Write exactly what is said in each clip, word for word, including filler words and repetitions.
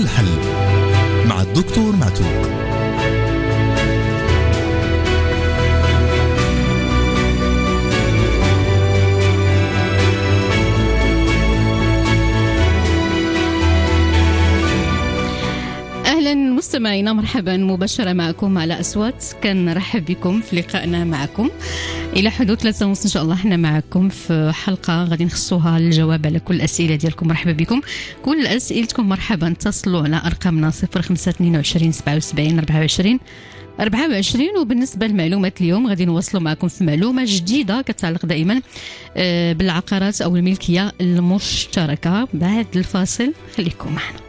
الحل مع الدكتور معتوق. أهلا مستمعينا، مرحبا مباشرة معكم على أصوات. كنرحب بكم في لقائنا معكم إلى حدود ثلاثة ونص إن شاء الله. احنا معكم في حلقة غادي نخصوها الجواب على كل الأسئلة ديالكم. مرحبا بكم، كل أسئلتكم مرحبا. اتصلوا على أرقامنا صفر خمسة اثنين وعشرين سبعة وسبعين أربعة وعشرين أربعة وعشرين. وبالنسبة لمعلومات اليوم غادي نواصلوا معكم في معلومة جديدة كتعلق دائما بالعقارات أو الملكية المشتركة. بعد الفاصل خليكم معنا.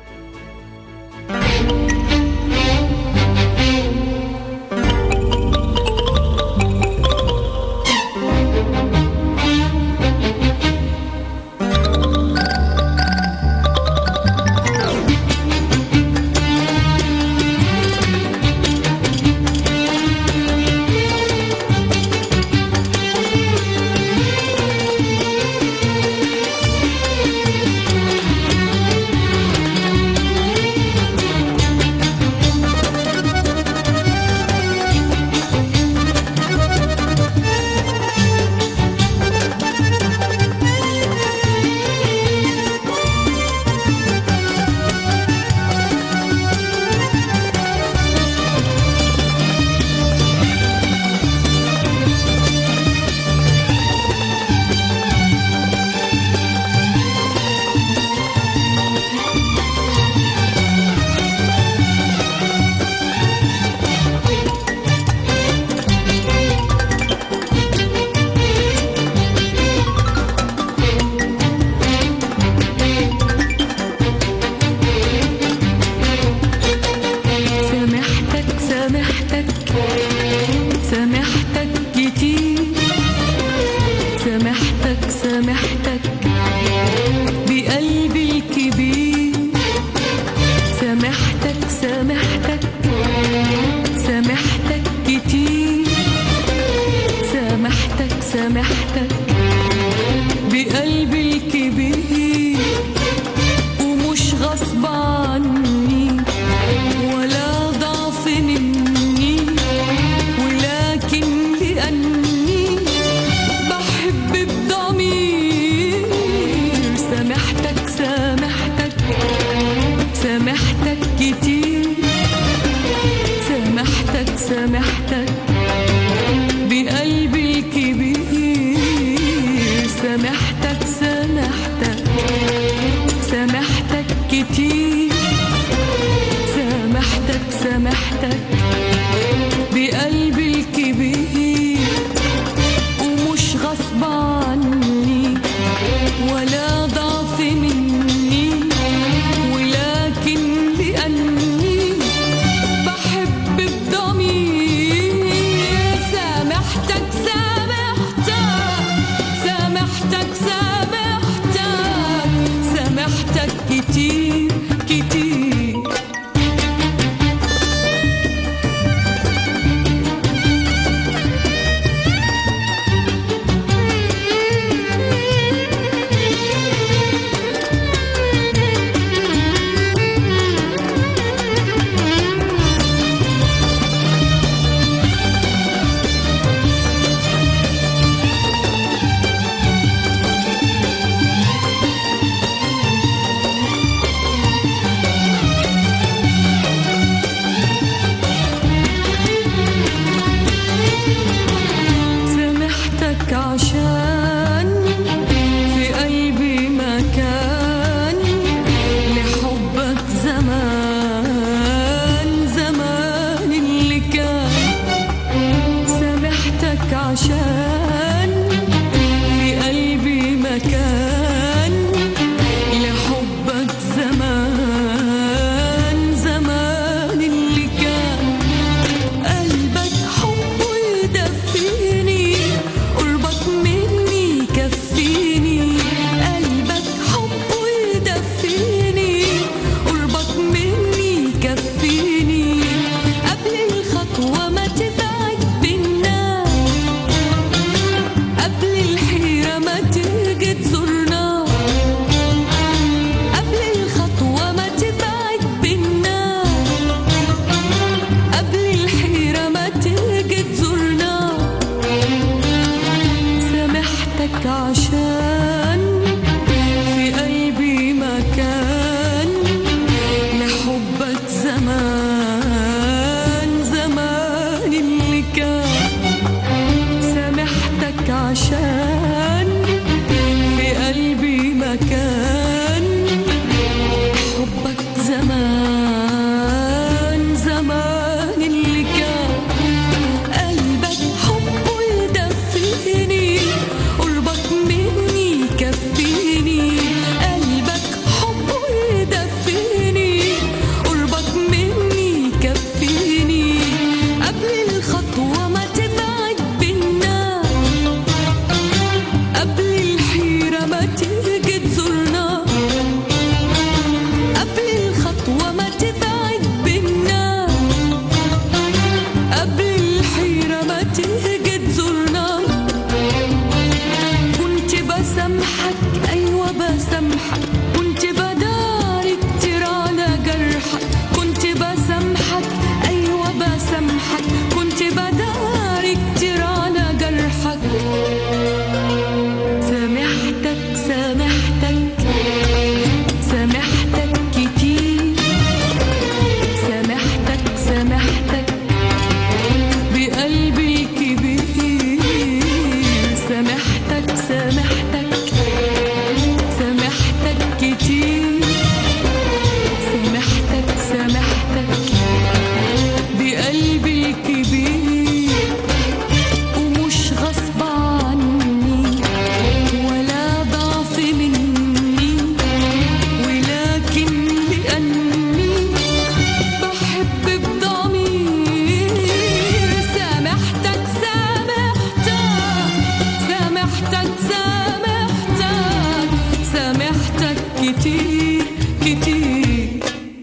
كتير كتير.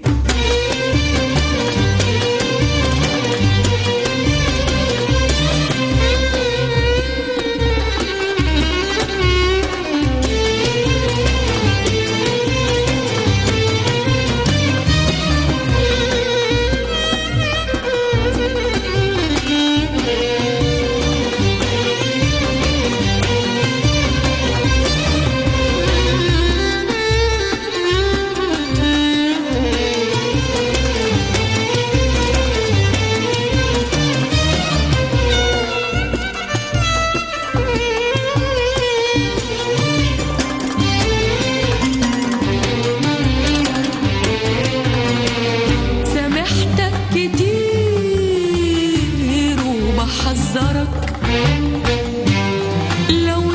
لو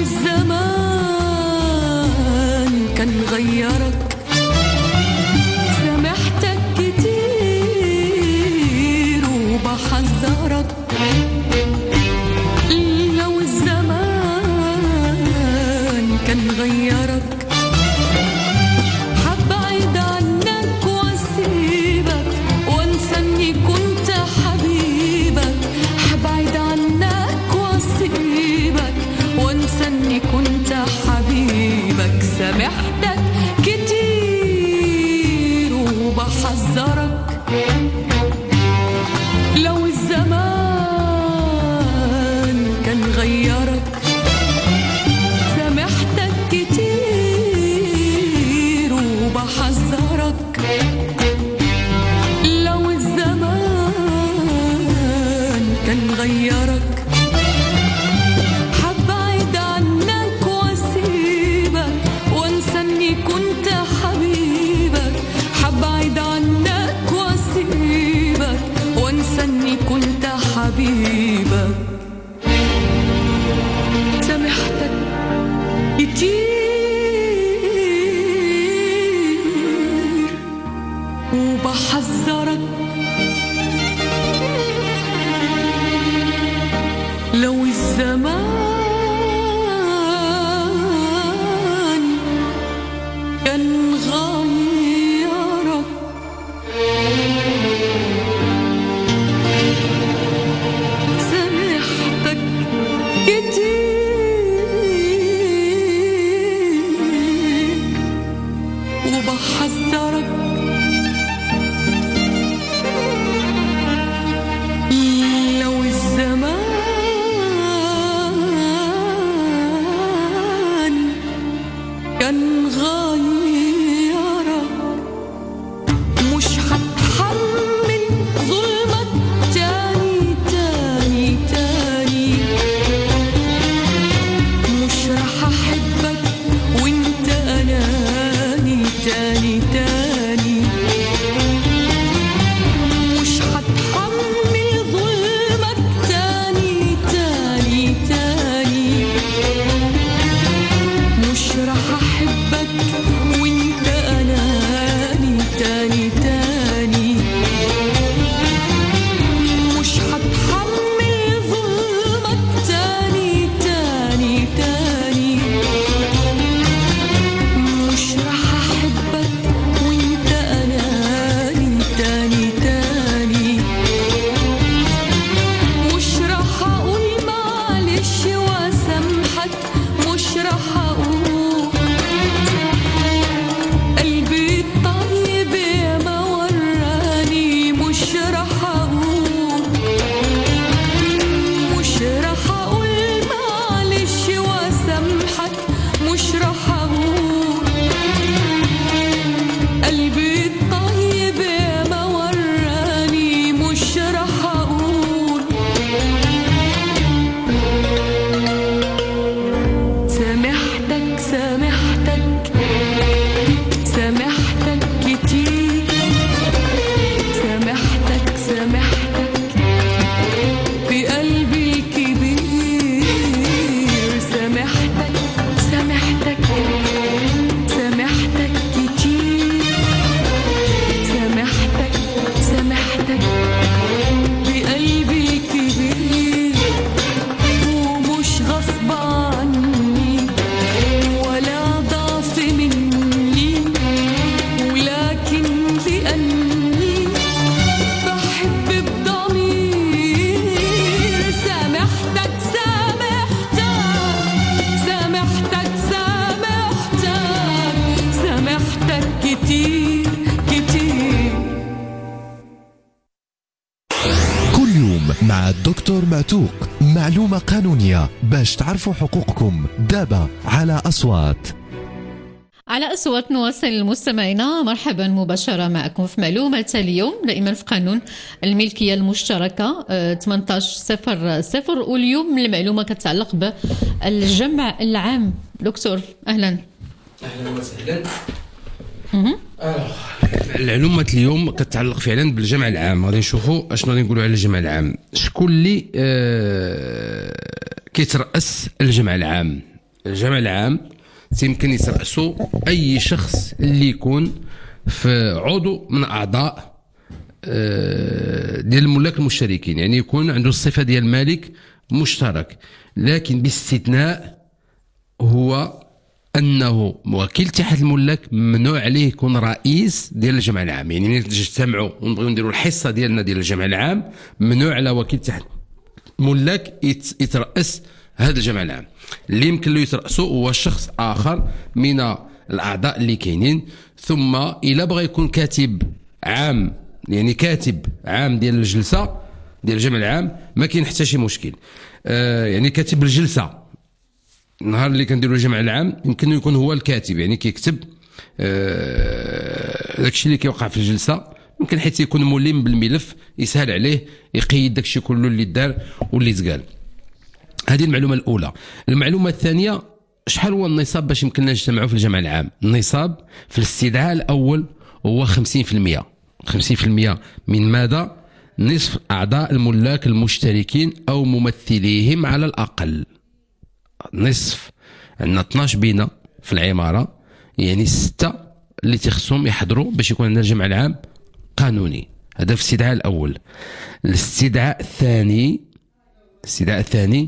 الزمان كان غيرك، سامحتك كتير وبحذرك. لو الزمان كان غيرك، حبعد عنك واسيبك وانسى اني كنت حبيبك. حبعد عنك واسيبك وانسى اني كنت حبيبك. سامحتك كتير وبحذرك. لو الزمان كان غيرك، سامحتك كتير وبحذرك. لو الزمان كان غيرك، حبعد عنك واسيبك وانسى اني كنت حبيبك. حبعد عنك واسيبك وانسى اني كنت حبيبك. سامحتك كتير وبحذرك. لو الزمان كان غيرك، سامحتك كتير وبحذرك. لو الزمان كان غيرك، مش هتحمل ظلمك تاني تاني تاني. مش رح احبك وانت اناني تاني تاني. مع الدكتور معتوق، معلومة قانونية باش تعرفوا حقوقكم دابا على أصوات. على أصوات نواصل المستمعين، مرحبا مباشرة معكم في معلومة اليوم دائما في قانون الملكية المشتركة ثمانية عشر صفر صفر، واليوم المعلومة كتعلق بالجمع العام. دكتور أهلا. أهلا وسهلا. المعلومة اليوم كتعلق فعلا بالجمع العام. غادي نشوفوا اشنو غادي نقولوا على الجمع العام. شكون اللي آه كيترأس الجمع العام؟ الجمع العام يمكن يترأسوا اي شخص اللي يكون في عضو من اعضاء آه ديال الملاك المشتركين، يعني يكون عنده الصفة ديال مالك مشترك، لكن باستثناء هو أنه وكيل اتحاد الملاك ممنوع عليه يكون رئيس ديال الجمع العام. يعني نجتمعوا ونبغيو نديروا الحصة ديالنا ديال الجمع العام، ممنوع على وكيل اتحاد الملاك يترأس هذا الجمع العام. اللي يمكن له يترأسه هو شخص آخر من الأعضاء اللي كاينين. ثم إلا بغى يكون كاتب عام، يعني كاتب عام ديال الجلسة ديال الجمع العام، ما كاين حتى شي مشكل. آه يعني كاتب الجلسة النهار اللي كنديروا الجمع العام يمكن يكون هو الكاتب، يعني كيكتب آه داكشي اللي كيوقع في الجلسه، يمكن حيت يكون ملم بالملف يسهل عليه يقيد داكشي كله اللي دار واللي تقال. هذه المعلومه الاولى. المعلومه الثانيه، شحال هو النصاب باش يمكننا نجتمعوا في الجمع العام؟ النصاب في الاستدعاء الاول هو خمسين بالمئة. خمسين بالمئة من ماذا؟ نصف اعضاء الملاك المشتركين او ممثليهم على الاقل. نصف عندنا اثناش بينا في العمارة، يعني ستة اللي تخصهم يحضروا باش يكون عندنا الجمع العام قانوني. هذا في الاستدعاء الأول. الاستدعاء الثاني، الاستدعاء الثاني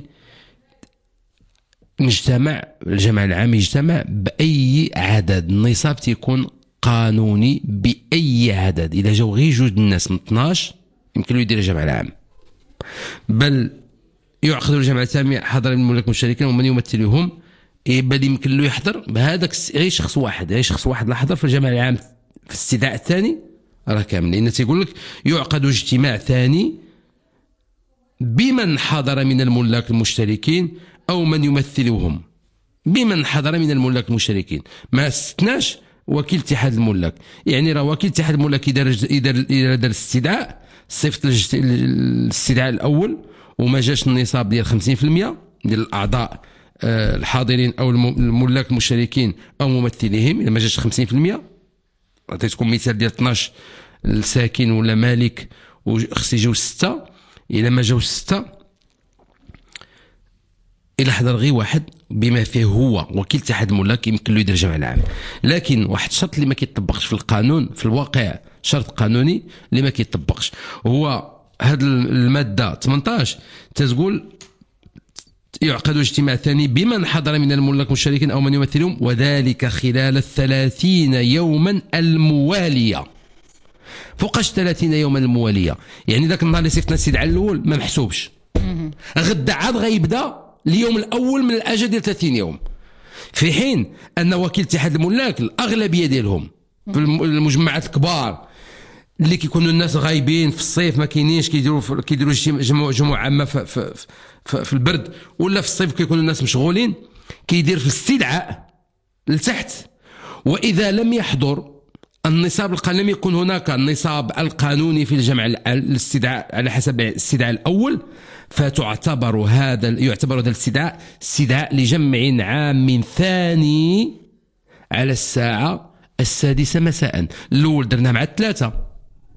نجتمع الجمع العام يجتمع بأي عدد. النصاب تيكون قانوني بأي عدد. إذا جاو غير جوج الناس من اثناش يمكن له يدير الجمع العام، بل يعقد الجمع التام حضر الملاك المشتركين ومن يمثلهم، بل يمكن له يحضر بهذاك غير شخص واحد، غير شخص واحد اللي حضر في الجمع العام في الاستدعاء الثاني راه كامل. لأن تيقول لك يعقد اجتماع ثاني بمن حضر من الملاك المشتركين أو من يمثلهم. بمن حضر من الملاك المشتركين ما استثناش وكيل اتحاد الملاك. يعني راه وكيل اتحاد الملاك إذا إذا دار الاستدعاء صيفط الاستدعاء الأول وما جاش النصاب ديال خمسين بالمئة ديال الاعضاء الحاضرين او الملاك المشتركين او ممثليهم، اذا ما جاش خمسين بالمئة عطيتكم مثال ديال اثناش الساكن ولا مالك وخص يجيو سته، اذا ما جاوش سته الى حضر غير واحد بما فيه هو وكيل اتحاد الملاك يمكن له يدير الجمع العام. لكن واحد الشرط اللي ما كيطبقش في القانون في الواقع، شرط قانوني اللي ما كيطبقش، هو هذه المادة ثمانية عشر تقول يعقد اجتماع ثاني بمن حضر من الملاك المشتركين أو من يمثلهم، وذلك خلال الثلاثين يوما الموالية. فوقاش ثلاثين يوما الموالية؟ يعني ذاك النهار اللي صيفطنا الاستدعاء الأول ما محسوبش، غدا عاد غيبدا اليوم الأول من الأجل ديال ثلاثين يوم، في حين أن وكيل اتحاد الملاك الأغلبية ديالهم في المجمعات الكبار اللي كيكونوا الناس غايبين في الصيف ما كاينينش، كيديروا كيديروا جمع جمعه عامه في, في, في, في البرد، ولا في الصيف كيكونوا الناس مشغولين، كيدير في الاستدعاء لتحت. واذا لم يحضر النصاب القانوني، لم يكن هناك النصاب القانوني في الجمع الاستدعاء على حسب الاستدعاء الاول، فتعتبر هذا يعتبر هذا الاستدعاء استدعاء لجمع عام ثاني على الساعه السادسه مساء. الاول درناه مع الثلاثه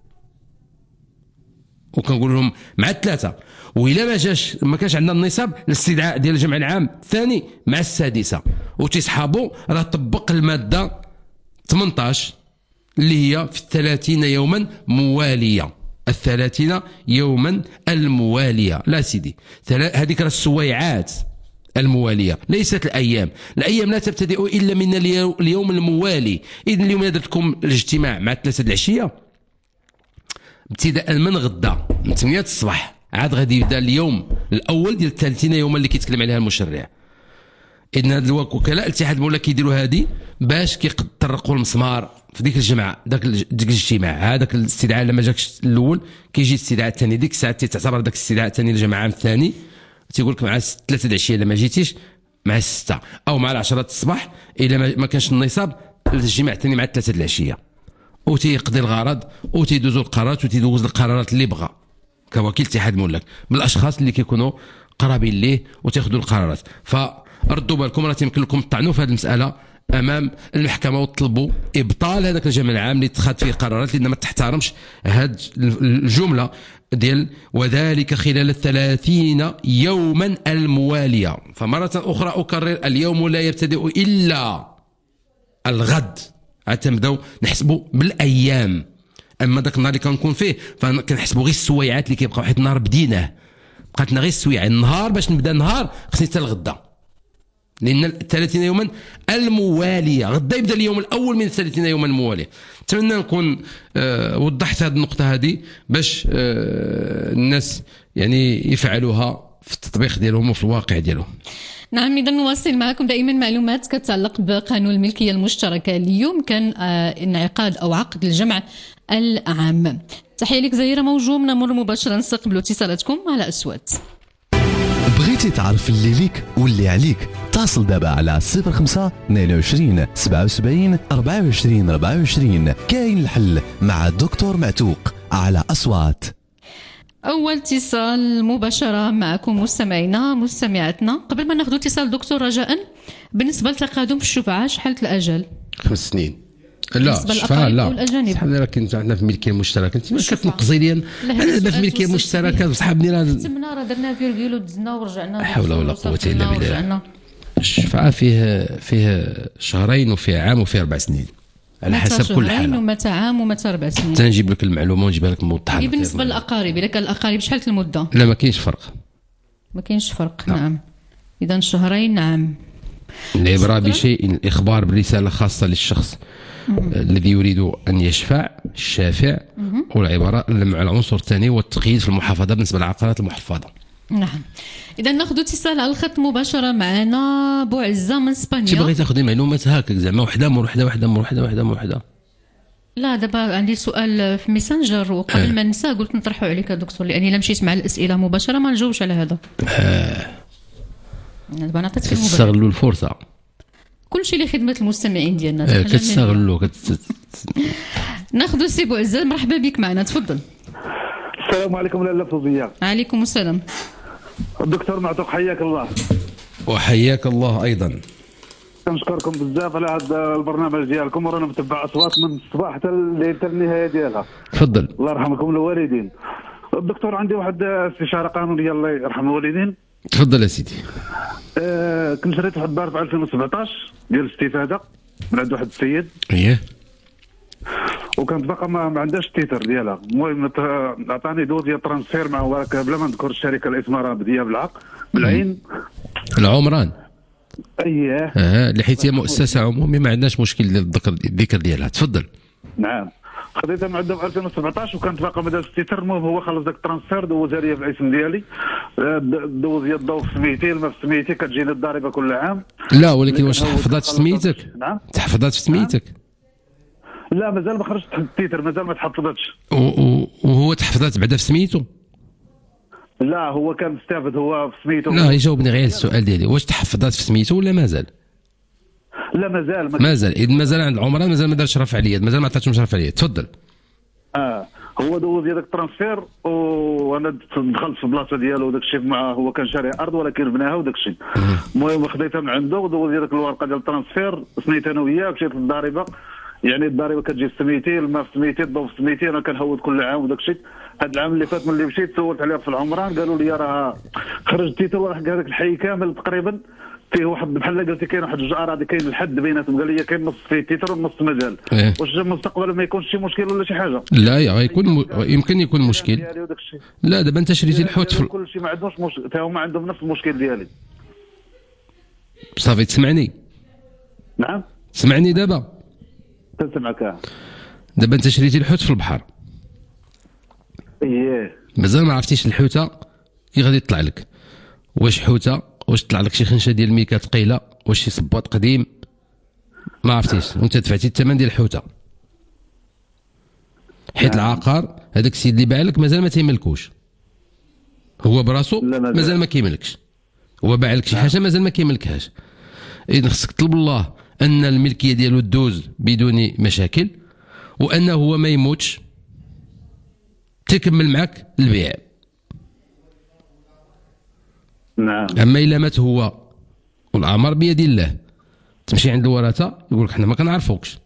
وكنقول لهم مع الثلاثه، وإلا ما جاش ما كانش عندنا النصاب الاستدعاء ديال الجمع العام الثاني مع السادسه، وتيصحابوا راه طبق الماده ثمانية عشر اللي هي في الثلاثين يوما مواليه. الثلاثين يوما المواليه لا سيدي، هذيك راه السويعات المواليه ليست الايام. الايام لا تبتدئ الا من اليوم الموالي. اذا اليوم درت لكم الاجتماع مع ثلاثه العشيه، ابتداء من غدا من ثمانية الصباح عاد غادي يبدا اليوم الاول ديال ثلاثين يوما اللي كيتكلم عليها المشرع. اذن هاد الوكلاء الاتحاد الملاك كيديروا هذه باش كيطرقوا المسمار في ديك الجمعه داك ديك الاجتماع هذاك الاستدعاء لما جاكش الاول كيجي الاستدعاء الثاني، ديك الساعه تعتبر داك الاستدعاء الثاني للجماعه الثاني، تيقول لك مع ثلاثه العشيه الا ما جيتيش، مع السته او مع العشرة الصباح الا ما كانش النصاب الاجتماع الثاني مع ثلاثه العشيه، وتيقضي الغرض وتيدوزوا القرارات وتيدوز القرارات اللي بغى كوكيل اتحاد الملاك من الاشخاص اللي كيكونوا قرابين ليه وتاخذوا القرارات. فردوا بالكم راه تيمكن لكم تطعنوا في هذه المساله امام المحكمه وتطلبوا ابطال هذاك الجمع العام اللي اتخذ فيه قرارات لان ما تحترمش هذه الجمله ديال وذلك خلال الثلاثين يوما المواليه. فمره اخرى اكرر اليوم لا يبتدئ الا الغد، غتبداو نحسبوا بالايام، اما ذاك النهار اللي كنكون فيه فكنحسبوا غير السويعات اللي كيبقاو، حيت النهار بديناه بقات لنا غير السويعه، النهار باش نبدا النهار خصني حتى الغدا، لان ثلاثين يوما المواليه، غدا يبدا اليوم الاول من ثلاثين يوما المواليه. نتمنى نكون آه وضحت هذه النقطه هذه باش آه الناس يعني يفعلوها في التطبيق ديالهم وفي الواقع ديالهم. نعم، إذا نواصل معكم دائما معلومات كتعلق بقانون الملكية المشتركة. اليوم كان انعقاد أو عقد الجمع العام. تحية لك زهيرة موجوم، نمر مباشرة نستقبل اتصالاتكم على أصوات. بغيتي تعرف اللي ليك واللي عليك؟ اتصل دابا على صفر خمسة اثنين وعشرين سبعة وسبعين أربعة وعشرين أربعة وعشرين. كاين الحل مع الدكتور معتوق على أصوات. أول اتصال مباشرة معكم مستمعينا مستمعاتنا. قبل ما ناخذ اتصال دكتور رجاء، بالنسبة لتقادم في الشفعة شحال الأجل؟ خمس سنين. لا الشفعة لا شحال راه كنت عندنا في الملكية المشتركة، انت ما كتنقصي لي انا دابا في الملكية المشتركة صحابني راه تمنا راه درنا فيرغول ودزنا ورجعنا. لا حول ولا قوة إلا بالله. الشفعة فيه فيه شهرين وفيه عام وفيه أربع سنين على حسب كل حاله، ومتى عام ومتى أربع سنين. تنجيب لك المعلومه ونجيبها لك موضحه. بالنسبه للاقارب، اذا كان الاقارب شحال المده؟ لا ما كاينش فرق، ما كاينش فرق. نعم, نعم. اذا شهرين. نعم. العبره بشيء الاخبار برساله خاصه للشخص مم. الذي يريد ان يشفع الشافع، والعباره مع العنصر الثاني هو التقييد في المحافظه بالنسبه للعقارات المحفظه. نعم. اذا ناخذ اتصال على الخط مباشره معنا بوعزه من اسبانيا. انت بغيتي تاخذي معلومات هكاك زعما وحده مور وحده وحده مور وحده وحده مور وحده؟ لا دابا عندي سؤال في ميسنجر وقبل آه. ما ننسى قلت نطرحه عليك يا دكتور، لاني الا مشيت مع الاسئله مباشره ما نجاوبش على هذا. اه دابا انا عطيتك المباشر. تستغلوا الفرصه، كل شيء لخدمه المستمعين ديالنا. آه كتستغلوا كت... ناخذ سي بوعزه، مرحبا بك معنا، تفضل. السلام عليكم لاله فوزيه. عليكم السلام. الدكتور معتوق حياك الله. وحياك الله ايضا. كنشكركم بزاف على هذا البرنامج ديالكم، ورانا متبع اصوات من الصباح حتى حتى النهايه ديالها. تفضل. الله يرحمكم الوالدين. الدكتور عندي واحد استشاره قانونيه الله يرحم الوالدين. تفضل يا سيدي. آه كنت شريت واحد الدار في ألفين وسبعطاش ديال الاستفاده من عند واحد السيد. اييه. وكانت باقا ما عندهاش التيتر ديالها. المهم عطاني دوز ديال ترانسفير مع وراك بلا ما نذكر الشركه الاسم راه بديه بالعق بالعين. العمران. اييه. اه اللي حيت هي مؤسسه عموميه ما عندناش مشكل ديال الذكر الذكر ديالها. تفضل. نعم. خديتها من عندهم في ألفين وسبعطاش وكانت باقا ما دارش التيتر. المهم هو خلص داك الترانسفير دوزها لي في الاسم ديالي. دوز ديال الضوء في سميتي، الماء في سميتي، كتجيني الضريبه كل عام. لا ولكن واش تحفظات في سميتك؟ نعم. تحفظات في سميتك؟ لا مازال ما خرجت التيتر، مازال ما تحفظتش. وهو تحفظات بعدا في سميتو؟ لا هو كان مستافد هو في سميتو. لا يجاوبني غير السؤال ديالي، واش تحفظات في سميتو ولا مازال؟ لا مازال ما مازال. اذا مازال عند العمران مازال ما دارش رفع عليا، مازال ما عطاتهمش رفع عليا. تفضل. اه هو دوز ديال داك الترانسفير وانا دخلت في بلاصه ديالو وداك الشيء معاه. هو كان شاري ارض ولكن بناها وداك الشيء. المهم خديتها من عنده ودوز ديال ديك الورقه ديال الترانسفير، سنيت انا وياه، مشيت للضريبه. يعني الضريبه كتجي في سميتي، الماء في سميتي، الضوء في سميتي، انا كنهود كل عام وداك الشيء. هذا العام اللي فات ملي مشيت سولت عليها في العمران قالوا لي راه خرج التيتر واحد هذاك الحي كامل تقريبا فيه واحد بحال قلتي كاين واحد جوج اراضي كاين الحد بيناتهم. قال لي كاين نص فيه التيتر ونص مازال. إيه؟ واش مستقبلا ما يكونش شي مشكل ولا شي حاجه؟ لا غيكون م... يمكن يكون مشكل. لا دابا انت شريتي الحوت في كل شيء ما عندهمش مشكل، حتى هما عندهم نفس المشكل ديالي. صافي تسمعني؟ نعم سمعني دابا. تسمعك. دابا انت شريتي الحوت في البحر. اييه. مازال ما عرفتيش الحوته كي غادي يطلع لك، واش حوته، واش طلع لك شي خنشه ديال الميكا ثقيله، واش شي صباط قديم، ما عرفتيش، وانت دفعتي الثمن ديال الحوته. حيت نعم. العقار هذاك السيد اللي باع لك مازال ما تيملكوش، هو براسو لا، مازال. مازال ما كيملكش، هو باع لك شي حاجه مازال ما كيملكهاش. اذا خصك تطلب الله ان الملكيه ديالو دوز بدون مشاكل، وانه هو ما يموتش تكمل معك البيع. نعم. اما الا مات هو والامر بيد الله، تمشي عند الورثه يقول لك حنا ما كنعرفوكش.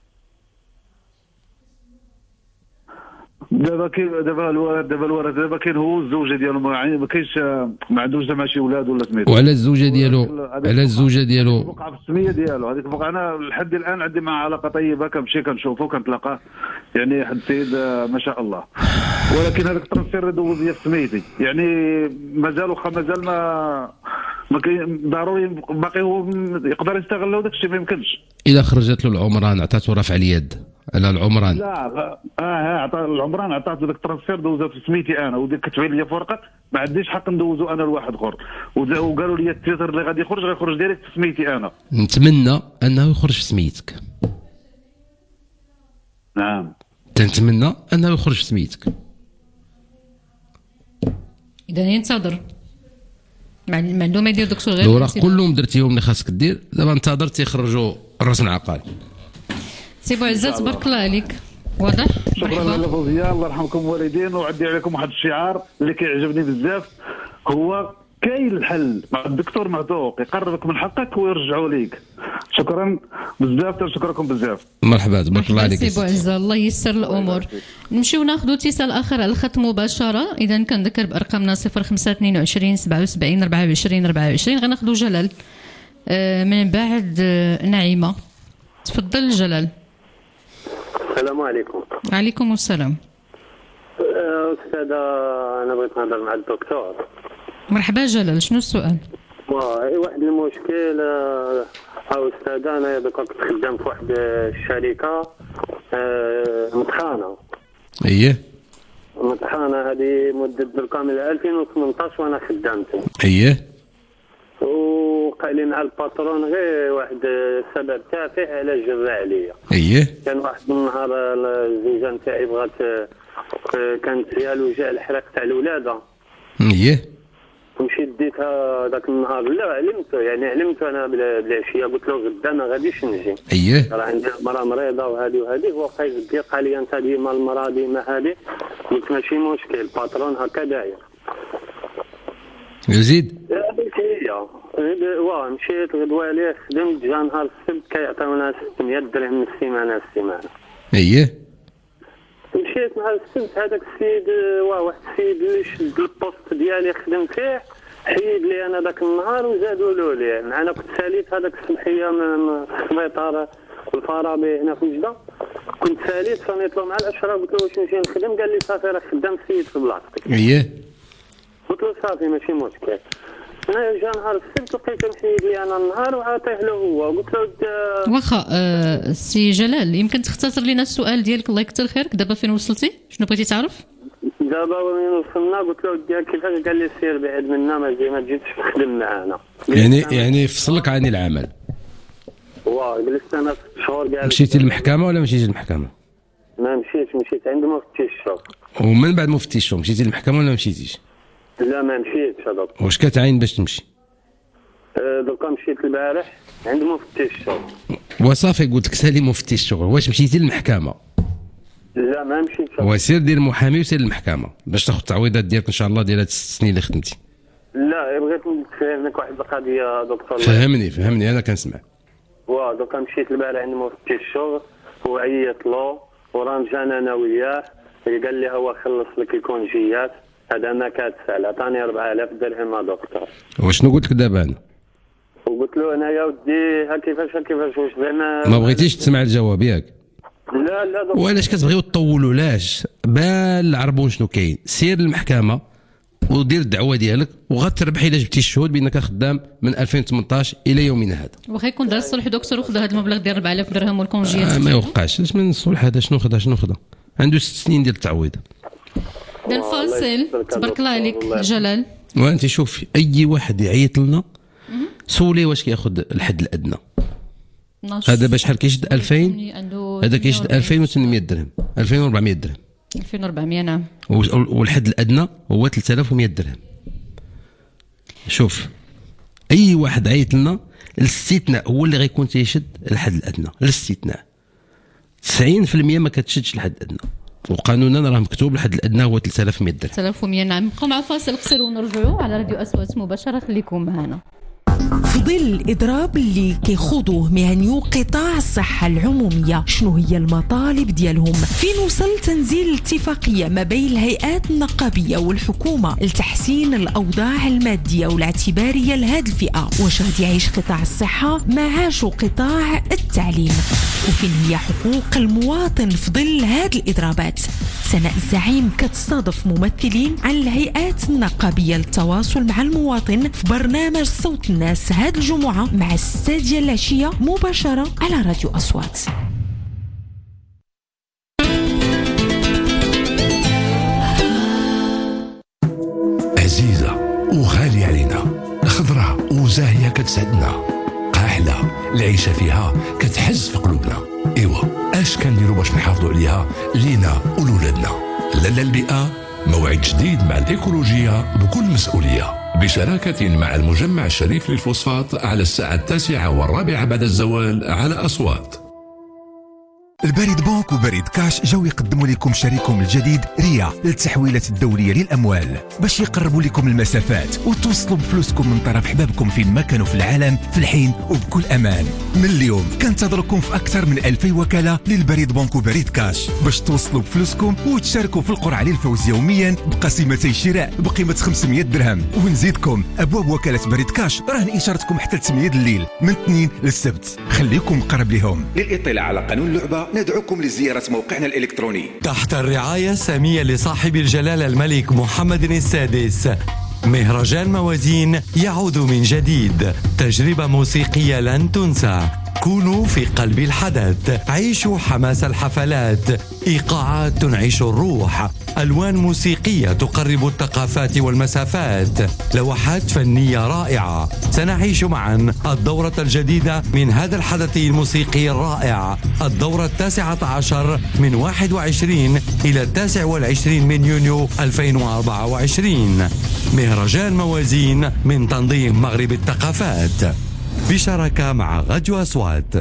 دابا كاين دابا الولد دابا الولد دابا كاين هو الزوجه ديالو ما ما كاينش ما عندوش زعما شي ولاد ولا سميتو. وعلى الزوجه ديالو على الزوجه ديالو وقع في السميه ديالو هذيك الوقت. انا لحد الان عندي معاه علاقه طيبه، كنمشي كنشوفو كنتلاقاه، يعني حد السيد ما شاء الله. ولكن هذاك الترانسفير دوز لي في سميتي، يعني مازال واخا مازال ما ما كاين ضروري باقي هو يقدر يستغلوا داك الشيء، ما يمكنش. اذا خرجت له العمران عطاته رفع اليد على العمران. لا اه اه عطى العمران عطاته داك الترانسفير دوزها في سميتي انا، وديك كتبين لي في ورقه ما عنديش حق ندوزو انا لواحد اخر، وقالوا لي التيتر اللي غادي يخرج غيخرج ديريكت في سميتي انا. نتمنى انه يخرج في سميتك. نعم. تنتمنى انه يخرج في سميتك. اذا ينتظر ما عنده ما يدير دكتور غير الوراق كلهم درتيهم اللي خاصك دير، دابا انتظر تيخرجوا الرسم العقاري. سي بو عزات تبارك الله عليك، واضح. شكرا لاله فوزيه، الله يرحمكم الوالدين، وعدي عليكم واحد الشعار اللي كيعجبني بزاف، هو كاين الحل مع الدكتور معتوق، يقربك من حقك ويرجعوا ليك. شكرا بزاف، تنشكركم بزاف. مرحبا تبارك الله عليك سي بو عزة، الله ييسر الامور. نمشيو ناخذ اتصال اخر على الخط مباشره. اذا كنذكر بارقامنا صفر خمسة اثنين وعشرين سبعة وسبعين أربعة وعشرين أربعة وعشرين. غناخذوا جلال من بعد نعيمه. تفضل جلال. السلام عليكم. وعليكم السلام. أستاذة، أنا بغيت نهضر مع الدكتور. مرحبا جلال، شنو السؤال؟ واحد المشكل أستاذة، أنا دوكا كنت خدام في واحد الشركة مطحانة. اييه. مطحانة هذه مدة دوكا من ألفين وثمنطاش وأنا خدامتي. اييه. وقال لي مع الباترون غير واحد السبب تافه على جرى عليا. اييه. كان واحد النهار الزوجه نتاعي بغات، كانت فيها الوجع الحرق تاع الولاده. اييه. مشيت ديتها ذاك النهار، لا علمت يعني علمت انا بالعشيه، قلت له غدا ما غاديش نجي. اييه. راه عندي مراه مريضه وهذه وهذه، هو بقى يزكي قال لي انت ديما المراه ديما هذه. قلت ماشي مشكل، الباترون هكا داير. يزيد. هذيك هي. واه مشيت غدوه عليه خدمت، جا نهار السبت كيعطيونا ستمية درهم من السيمانه السيمانه. اييه. مشيت نهار السبت، هذاك السيد واه واحد السيد اللي شد البوست ديالي خدم فيه، حيد لي انا ذاك النهار وزادوا له ليه. انا كنت ساليت هذاك الصبحيه من السبيطار الفارابي هنا في وجده، كنت ساليت صنيت له مع العشرة، قلت له واش نمشي نخدم؟ قال لي صافي راه خدام السيد في بلاصتك. اييه. قلت له صافي ماشي مشكل. انا جا نهار السبت لقيته محيد لي انا النهار وعطيه له هو، قلت له واخا آه سي جلال، يمكن تختصر لنا السؤال ديالك الله يكثر خيرك. دابا فين وصلتي؟ شنو بغيتي تعرف؟ دابا وين وصلنا؟ قلت له كيفاش؟ قال لي سير بعد منا، ما ما تجيش تخدم معنا. يعني يعني فصلك عن العمل. واه جلست انا ست شهور. قال مشيتي للمحكمه ولا مشيتي للمحكمه؟ ما مشيتش، مشيت عند مفتي الشرطه. ومن بعد مفتي الشرطه مشيتي للمحكمه ولا مشيتيش؟ لا ما مشيتش هذاك. واش كتعين باش تمشي؟ أه دوكا مشيت البارح عند مفتي الشغل. وصافي قلت لك سالي مفتي الشغل. واش مشيتي للمحكمه؟ لا ما مشيتش. وسير دير محامي وسير للمحكمه باش تاخذ التعويضات ديالك ان شاء الله ديال هاد الست سنين اللي خدمتي. لا بغيت نفهمك واحد القضيه دكتور. فهمني فهمني انا كنسمع. واه دوكا مشيت البارح عند مفتي الشغل وعيط له ورجعنا انا وياه، قال لي هو خلص لك الكونجيات، هذا ما كاتسال، عطاني أربعة آلاف درهم يا دكتور. وشنو قلت لك دابا انا؟ وقلت له انا يا ودي ها كيفاش كيفاش واش زعما ما بغيتيش تسمع الجواب ياك؟ لا لا دكتور. وعلاش كتبغيو تطولوا؟ لاش بال العربون شنو كاين؟ سير للمحكمه ودير الدعوه ديالك وغتربحي الا جبتي الشهود بانك خدام من ألفين وثمنطاش الى يومنا هذا. واخا يكون دار الصلح دكتور وخذ هذا المبلغ ديال أربعة آلاف درهم والكونجيات. آه ما يوقعش. اش من الصلح هذا؟ شنو خذا شنو خذا؟ عنده ست سنين ديال التعويض. دير الفاصل. تبارك الله عليك جلال. وانت شوفي اي واحد يعيط لنا سولي واش كياخذ الحد الادنى. هذا باش شحال كيشد ألفين، هذا كيشد ألفين وثمانمية درهم، ألفين وأربعمية درهم. ألفين وأربعمية نعم. والحد الادنى هو ثلاثة آلاف ومئة درهم. شوف اي واحد عيط لنا الاستثناء هو اللي غيكون تيشد الحد الادنى، الاستثناء تسعين بالمئة ما كتشدش الحد الادنى، وقانونا راه مكتوب الحد الادنى هو ثلاثة آلاف ومئة درهم. ثلاثة آلاف ومئة نعم. نبقاو مع فاصل قصير ونرجعوا على راديو أصوات مباشرة، خليكم معنا. في ظل الإضراب اللي كيخوضوه مهنيو قطاع الصحة العمومية، شنو هي المطالب ديالهم؟ فين وصل تنزيل الاتفاقية ما بين الهيئات النقابية والحكومة لتحسين الأوضاع المادية والاعتبارية لهذه الفئة؟ واش غادي يعيش قطاع الصحة ما عاشوا قطاع التعليم؟ وفين هي حقوق المواطن في ظل هذه الإضرابات؟ سناء الزعيم كتستضيف ممثلين عن الهيئات النقابية للتواصل مع المواطن في برنامج صوت الناس هذه الجمعة مع الستة ديال العشية مباشرة على راديو أصوات. عزيزة وغالية علينا، خضراء وزاهية كتسعدنا، قاحلة العيشة فيها كتحز في قلوبنا. ايوا اش كنديروا باش نحافظوا عليها لينا ولولادنا؟ لالا البيئة موعد جديد مع الإيكولوجية بكل مسؤولية، بشراكة مع المجمع الشريف للفوسفات على الساعة التاسعة والرابعة بعد الزوال على أصوات. البريد بنك وبريد كاش جاو يقدموا لكم شريكهم الجديد ريا للتحويلات الدولية للأموال باش يقربوا لكم المسافات وتوصلوا بفلوسكم من طرف حبابكم فين ما كانوا في العالم في الحين وبكل أمان. من اليوم كنتظركم في أكثر من ألفي وكالة للبريد بنك وبريد كاش باش توصلوا بفلوسكم وتشاركوا في القرعة للفوز يوميا بقسيمتي شراء بقيمة خمسمئة درهم. ونزيدكم أبواب وكالة بريد كاش راهن إشارتكم حتى ثمانية الليل من الاثنين للسبت، خليكم قرب لهم. للإطلاع على قانون اللعبة ندعوكم لزيارة موقعنا الإلكتروني. تحت الرعاية السامية لصاحب الجلالة الملك محمد السادس، مهرجان موازين يعود من جديد، تجربة موسيقية لن تنسى. كونوا في قلب الحدث، عيشوا حماس الحفلات، إيقاعات تنعش الروح، ألوان موسيقية تقرب الثقافات والمسافات، لوحات فنية رائعة. سنعيش معا الدورة الجديدة من هذا الحدث الموسيقي الرائع، الدورة التاسعة عشر من واحد وعشرين إلى التاسع والعشرين من يونيو ألفين وأربعة وعشرين. مهرجان موازين من تنظيم مغرب الثقافات بشراكة مع راديو أصوات.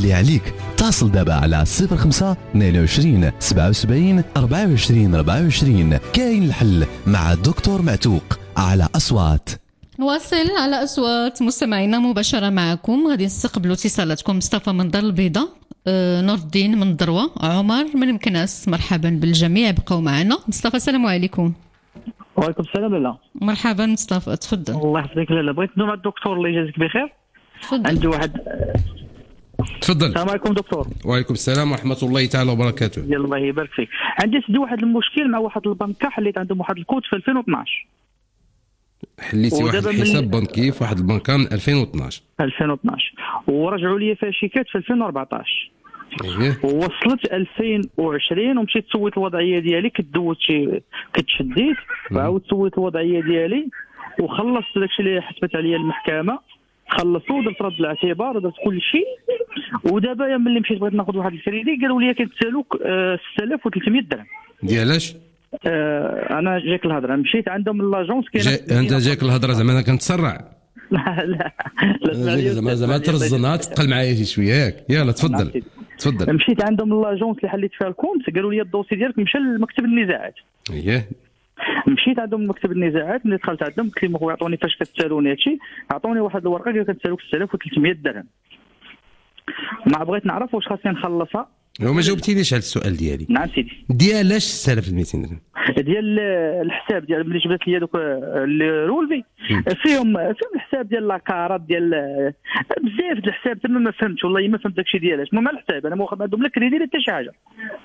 واللي عليك اتصل دابا على صفر خمسة اثنين وعشرين سبعة وسبعين أربعة وعشرين أربعة وعشرين. كاين الحل مع الدكتور معتوق على أصوات. نواصل على أصوات مستمعينا مباشرة معكم. غادي نستقبلوا اتصالاتكم. مصطفى من دار البيضاء، أه نور الدين من الدروة، عمر من مكناس. مرحبا بالجميع، بقوا معنا. مصطفى السلام عليكم. وعليكم السلام. لا مرحبا مصطفى، تفضل. الله يحفظك. لا لا بغيت ندوي مع الدكتور الله يجازيك بخير. تفضل. عندي واحد. تفضل. السلام عليكم دكتور. وعليكم السلام ورحمه الله تعالى وبركاته. يلا الله يبارك فيك. عندي سيدي واحد المشكل مع واحد البنكه، حليت عندهم واحد الكود في ألفين واثناش. حليتي واحد الحساب من... بنكي في واحد البنكه من ألفين واثناش ألفين واثناش ورجعوا لي فيها شيكات في ألفين وأربعطاش. اييه. ووصلت ألفين وعشرين ومشيت سويت الوضعيه ديالي، كدوت شي كتشديت وعاود سويت الوضعيه ديالي وخلصت داكشي اللي حسبت عليا المحكمه، خلصوا ودرت رد الاعتبار ودرت كل شيء. ودابا ملي مشيت بغيت ناخذ واحد الكريدي قالوا لي كتسالوك ستة آلاف وثلاثمية درهم. ديالاش؟ آه انا جاك الهضره، مشيت عندهم لاجونس كاين. جا... انت جاك الهضره زعما انا كنتسرع؟ لا لا لا زعما زعما ترزنها تقل معايا شي شويه ياك. يلا تفضل تفضل. مشيت عندهم لاجونس اللي حليت فيها الكونت، قالوا لي الدوسي ديالك مشى لمكتب النزاعات. اييه. مشيت عندهم مكتب النزاعات، ملي دخلت عندهم قلت لهم يعطوني فاش كتسالوني هادشي، عطوني واحد الورقه قالوا كتسالوك ستة آلاف وثلاثمية درهم. ما بغيت نعرف واش خاصني نخلصها. لو ما جاوبتينيش على السؤال ديالي. نعم سيدي. ديالاش ستة آلاف ومئتين درهم؟ ديال الحساب ديال ملي جبت لي دوك الرولفي فيهم فيهم الحساب ديال لاكارات ديال بزاف د الحساب، تما ما فهمتش والله ما فهمت داكشي ديالاش. المهم الحساب انا ما واخد عندهم لا كريدي لا حتى شي حاجه.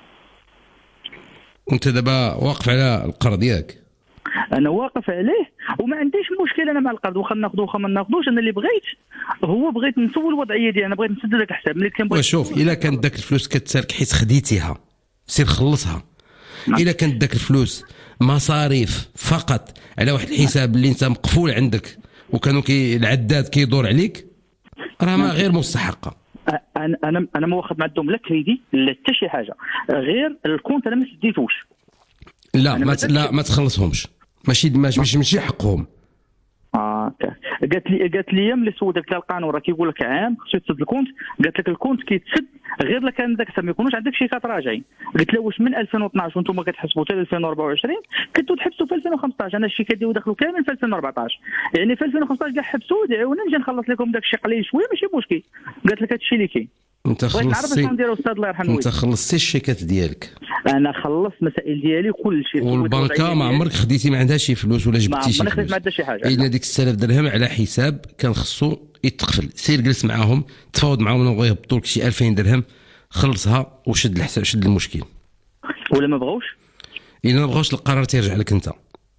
وانت دابا واقف على القرض ياك؟ انا واقف عليه وما عنديش مشكل انا مع القرض، واخا ناخذ واخا ما ناخذوش. انا اللي بغيت هو بغيت نسول الوضعيه ديالي، انا بغيت نسد داك الحساب ملي كان بغيت. وشوف الا كانت داك الفلوس كتسالك حيت خديتيها سير خلصها. الا كانت داك الفلوس مصاريف فقط على واحد الحساب اللي انت مقفول عندك وكانوا كي العداد كيدور عليك، راه ما غير مستحقه. انا انا انا ما واخد عندهم لا كريدي لا حتى شي حاجه، غير الكونت انا ما سديتوش. لا ما ت... لا ما تخلصهمش، ماشي ماشي ماشي حقهم. اه قالت لي قالت لي ملي سولتك القانون راه كيقول لك عام خصو يتسد الكونت، قالت لك الكونت كيتسد غير الا كان داك السنه ما يكونوش عندك شيكات راجعين. قلت له واش من ألفين واثناش وانتم كتحسبوا حتى ألفين وأربعة وعشرين كنتوا تحبسوا في ألفين وخمسطاش؟ انا الشيكات ديالي دخلوا كامل في ألفين وأربعطاش، يعني في ألفين وخمسطاش كاع حبسوا ودعيونا نجي نخلص لكم داك الشيء قليل شويه ماشي مشكل. قالت لك هادشي اللي كاين. انت خلصتي الله يرحمه انت خلصتي الشيكات ديالك؟ انا خلصت مسائل ديالي كل شيء. والبنكه ما عمرك خديتي ما عندها شي فلوس ولا جبتي شي فلوس؟ ما عمرك ما عندها شي حاجه. الا ديك ستة آلاف درهم على حساب كان خصو يتقفل، سير جلس معاهم تفاوض معاهم انهم يهبطوا لك شي ألفين درهم، خلصها وشد الحساب شد المشكل. ولا ما بغاوش؟ الا ما بغاوش القرار تيرجع لك انت.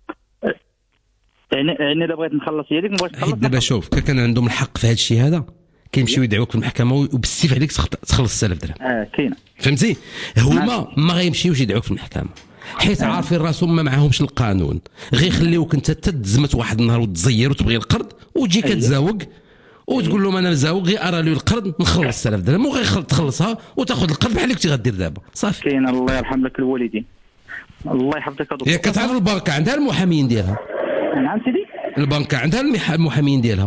يعني يعني الا بغيت نخلص يديك ما بغيتش تخلص. دابا شوف كان عندهم الحق في هذا الشيء هذا كيمشيو يدعوك في المحكمه وبالسيف عليك تخلص ستة آلاف درهم. اه كاينه. فهمتي؟ هما ما غيمشيوش يدعوك في المحكمه حيت عارفين راسهم ما معاهمش القانون، غير يخليوك انت تتزمت واحد النهار وتزير وتبغي القرض وتجي كتزاوق وتقول لهم انا مزاوق غير ارى لي القرض نخلص ستة آلاف درهم وغير تخلصها وتاخذ القرض بحال اللي كنتي غدير دابا صافي. كاين الله يرحم لك الوالدين. الله يحفظك دكتور. هي كتعرف البنكه عندها المحامين ديالها؟ نعم سيدي. البنكه عندها المحامين ديالها؟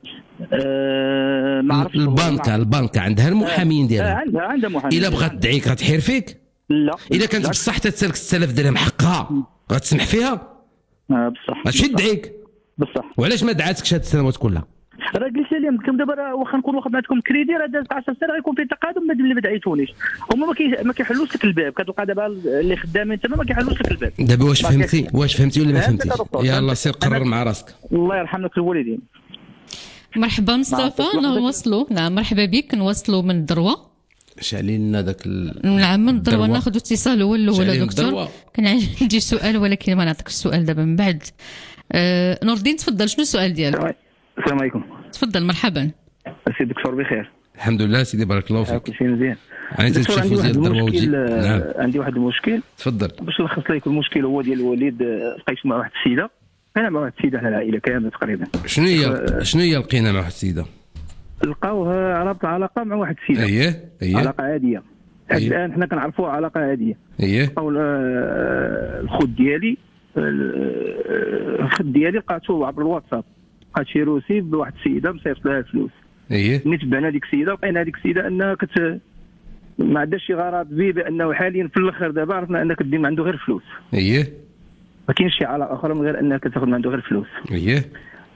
أه ما عرفتش. البنكه البنكه عندها المحامين ديالها؟ أه عندها عندها محامين. الا بغات تدعيك غتحير فيك؟ لا. الا كانت بصح تتسالك ستة آلاف درهم حقها غتسمح فيها؟ اه بصح. ماشي تدعيك بصح. وعلاش ما دعاتكش هاد السنوات كلها؟ راه قلت لهم كم دابا راه واخا نكون واخد معكم كريدي راه دازت عشر سنين غيكون فيه تقادم اللي ما دعيتونيش. هما ما, كي... ما كيحلوش لك الباب، كتلقى دابا اللي خدامين تما ما كيحلوش لك الباب. دابا واش فهمتي واش فهمتي ولا ما فهمتيش؟ يلا سير قرر مع راسك. الله يرحم لك الوالدين. مرحبا مصطفى نوصلوا. نعم مرحبا بك، نوصلوا من الدروه. شعلي لنا داك ال... نعم من الدروه ناخذ اتصال هو الاول دكتور. كان عندي سؤال ولكن ما نعطيك السؤال دابا من بعد. أه... نور الدين تفضل شنو السؤال ديالك؟ السلام عليكم. تفضل مرحبا. سيدي الدكتور بخير؟ الحمد لله سيدي بارك الله فيك. كل شيء مزيان. انا تنشوفوا ديال الدروه وجي. نعم. عندي واحد المشكل. تفضل. باش نلخص لك المشكل هو ديال الوالد. لقيت مع واحد السيده، انا مع واحد السيده، احنا العائله كامله تقريبا. شنو هي شنو هي لقينا مع واحد السيده؟ لقاوها عرفت علاقه مع واحد السيده. اييه اييه علاقه عاديه. حتى الان حنا كنعرفوها علاقه عاديه. اييه. لقاو الخد ديالي الخد ديالي لقاتو عبر الواتساب، لقات شي روسي بواحد السيده مصيفط لها الفلوس. اييه ملي تبعنا هذيك السيده لقينا هذيك السيده انها كت ما عندهاش شي غرض به، بانه حاليا في الاخر دابا عرفنا انها كدي من عنده غير فلوس. اييه ما كاينش شي علاقه اخرى من غير انها كتاخذ من عنده غير فلوس. اييه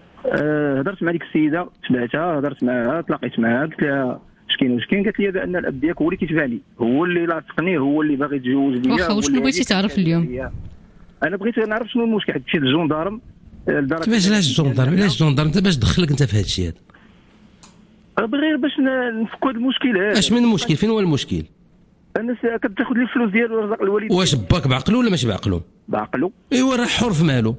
أه هضرت مع ديك السيده، تبعتها، هضرت معها، تلاقيت معها، قلت لها اش كاين واش كاين؟ قالت لي بان الاب ديالك هو اللي كيتبع لي، هو اللي لاصقني، هو اللي باغي يتزوج بيا. واخا وشنو بغيتي تعرف اليوم؟ انا بغيت نعرف شنو المشكل، حيت مشيت للجندارم. كيفاش علاش الجندارم؟ علاش الجندارم؟ انت باش دخلك انت في هذا الشيء هذا؟ غير باش نفكوا هذا المشكل هذا. اش من المشكل؟ فين هو المشكل؟ الناس كتاخذ لي الفلوس ديالو رزق الوالد. واش باك بعقلو ولا ماشي بعقلو؟ بعقلو. ايوا راه حر في مالو.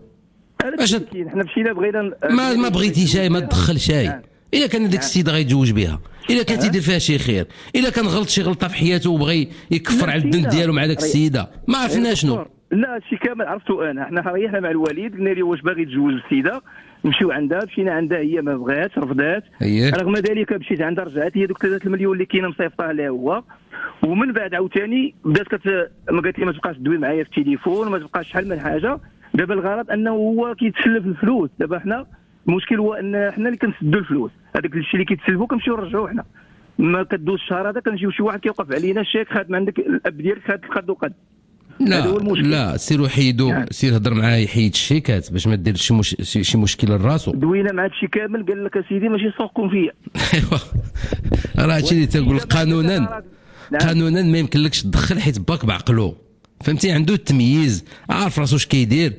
اش حنا مشينا بغينا ما ما بغيتي شاي ما تدخل شاي. الا كان ديك السيده غيتزوج بها، الا كان تيدير فيها شي خير، الا كان غلط شي غلطه في حياته وبغى يكفر على الذنب ديالو مع داك السيده، ما عرفنا شنو. لا هادشي كامل عرفتو انا. حنا ريحنا مع الوالد، قلنا ليه واش باغي يتزوج السيده، نمشيو عندها، مشينا عندها، هي ما بغاتش، رفضات. رغم ذلك مشيت عندها، رجعت هي دوك ثلاثة المليون اللي كاينه مصيفطها لها هو. ومن بعد عاوتاني بدات كت ما قالت لي ما تبقاش تدوي معايا في التليفون، ما تبقاش شحال من حاجه. دابا الغرض انه هو كيتسلف الفلوس. دابا حنا المشكل هو ان حنا اللي كنسدوا الفلوس، هذاك الشيء اللي كيتسلفوا كنمشيو نرجعوه حنا. ما كدوز الشهر هذا كنجيو شي واحد كيوقف علينا الشيك خاد من عندك الاب ديالك خاد القد وقد. لا لا سيروا حيدوا يعني. سير هضر معاه يحيد الشيكات باش ما ديرش شي مش... شي مشكله لراسو. دوينا مع هادشي كامل، قال لك اسيدي ماشي صوقكم فيا. ايوا راه هادشي اللي تقول قانونا قانونا ما يمكنلكش تدخل حيت باك بعقلو، فهمتي؟ عنده التمييز، عارف راسو اش كيدير،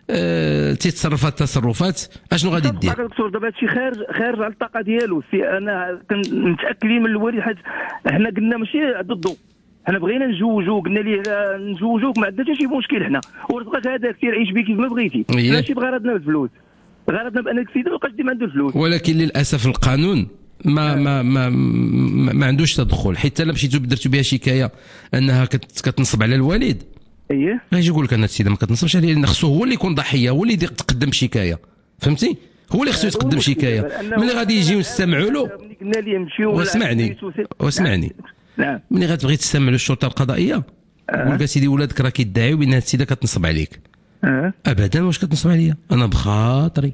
أه... تيتصرف هاد التصرفات اشنو غادي دير؟ دكتور دابا هادشي خارج خارج على الطاقه ديالو. انا متاكدين من الوالد، حيت حنا قلنا ماشي ضده، حنا بغينا نجوجو، قلنا ليه نجوجوك ما عندناش شي مشكل حنا، ورزقك هذاك سير عيش به كيف ما بغيتي، ماشي بغرضنا الفلوس، غرضنا بانك السيد ما يبقاش ديما عنده الفلوس. ولكن للاسف القانون ما ما ما ما, ما عندوش تدخل، حيت الا مشيتو درتو بها شكايه انها كتنصب على الوالد، اييه غيجي يقول لك انا السيده ما كتنصبش عليه، لان خصو هو اللي يكون ضحيه، هو اللي تقدم شكايه، فهمتي؟ هو اللي خصو يتقدم شكايه. ملي غادي يجيو يستمعوا له، قلنا ليه نمشيو واسمعني واسمعني نعم، ملي غتبغي تستمع للشرطه القضائيه يقول لك سيدي ولادك راه كيدعيو بان هاد السيده كتنصب عليك. أه. ابدا، واش كتنصب عليا؟ انا بخاطري.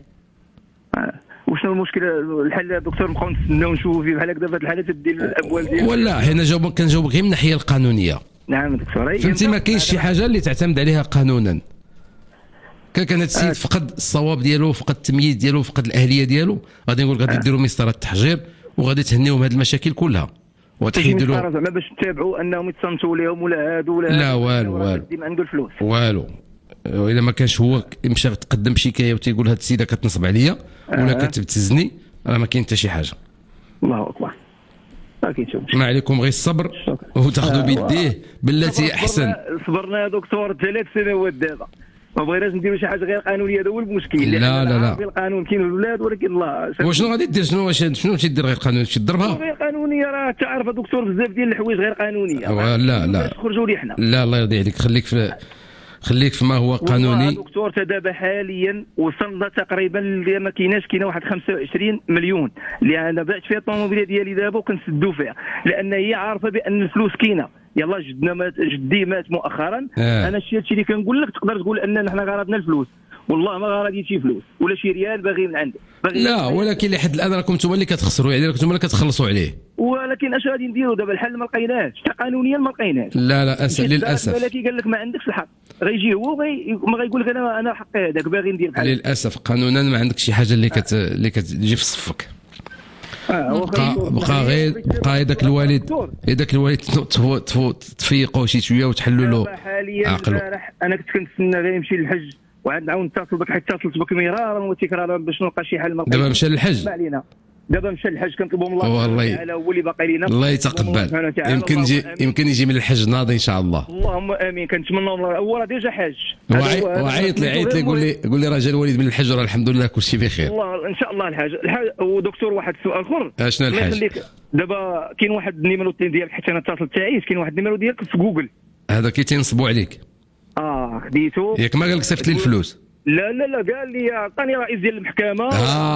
أه. وشنو المشكل الحل دكتور؟ نبقاو نستناو ونشوفوا فيه بحال هكذا في هذه الحاله تدير الابواب ديالك ولا حنا جاوبك كنجاوبك غير من الناحيه القانونيه. نعم دكتور، فهمتي؟ ما كاينش شي حاجه اللي تعتمد عليها قانونا. كان كان هاد السيد فقد الصواب ديالو، فقد التمييز ديالو، فقد الاهليه ديالو، غادي نقول غادي ديروا مسطره التحجير وغادي تهنيهم هاد المشاكل كلها وتحيدوا له زعما باش تتابعوا انهم يتصنتوا لهم ولا هادو ولا لا والو والو ديما عنده الفلوس والو. الا ما كانش هو مشى تقدم بشكايه وتيقول هاد السيده كتنصب عليا ولا أه. كتبتزني، راه ما كاين حتى شي حاجه. الله اكبر. ما كاينش ما عليكم غير الصبر وتاخذوا بيديه بالتي احسن. صبرنا يا دكتور ثلاث سنوات دابا، ما بغيناش نديروا شي حاجه غير قانونيه، هذا هو المشكل. لا لا لا القانون كاين الولاد، ولكن الله وشنو غادي دير؟ شنو واش شنو تيدير غير قانوني؟ تمشي تضربها غير قانونيه؟ راه تعرف دكتور بزاف ديال الحوايج غير قانونيه. لا لا تخرجوا لي حنا. لا الله يرضي عليك، خليك في خليك فيما هو قانوني. دكتور دابا حاليا وصلنا تقريبا اللي ما كايناش، كاينه واحد خمسة وعشرين مليون اللي انا بعت فيها الطوموبيله ديالي دابا وكنسدوا فيها، لان هي عارفه بان الفلوس كاينه. يلا جدنا مات، جدي مات مؤخرا. آه. انا الشيء اللي كنقول لك تقدر تقول ان حنا غرضنا الفلوس، والله ما غادي شي فلوس ولا شي ريال باغي من عنده. لا ولكن لحد الان راكم نتوما اللي كتخسروا، يعني راكم نتوما اللي كتخلصوا عليه. ولكن اش غادي نديروا دابا؟ الحل ما لقيناش، حتى قانونيا ما لقيناش. لا لا أسف للاسف. ولكن قال لك ما عندكش الحق، غيجي هو غي ما غيقول لك انا انا حقي هذاك باغي ندير بحال. للاسف قانونا ما عندك شي حاجه اللي كت اللي كتجي في صفك. آه بقى بقى غير بقى هذاك الوالد هذاك الوالد تفيقوا شي شويه وتحلوا له عقله. انا كنت كنتسنى غير يمشي للحج وعاد نعاود نتصل بك، حتى اتصلت بك مرارا وتكرارا باش نلقى شي حل. دابا مشى للحج، ما علينا، دابا مشى للحج كنطلبوا من الله والله تعالى هو اللي باقي لينا. الله يتقبل، يمكن يجي يمكن يجي من الحج ناضي ان شاء الله. اللهم امين. كنتمنى الله، هو راه ديجا حاج وعيط لي عيط لي قول لي قول لي راه جا الوالد من الحج، راه الحمد لله كل شيء بخير. والله ان شاء الله الحاج. الحاج ودكتور واحد السؤال اخر. اشنا الحاج؟ دابا كاين واحد النيميرو ديالك حتى انا اتصلت تاعي، كاين واحد النيميرو ديالك في جوجل، هذا كي تينصبوا عليك. اه خديته ياك ما قال لك صيفط لي الفلوس؟ لا لا لا قال لي عطاني رئيس ديال المحكمه.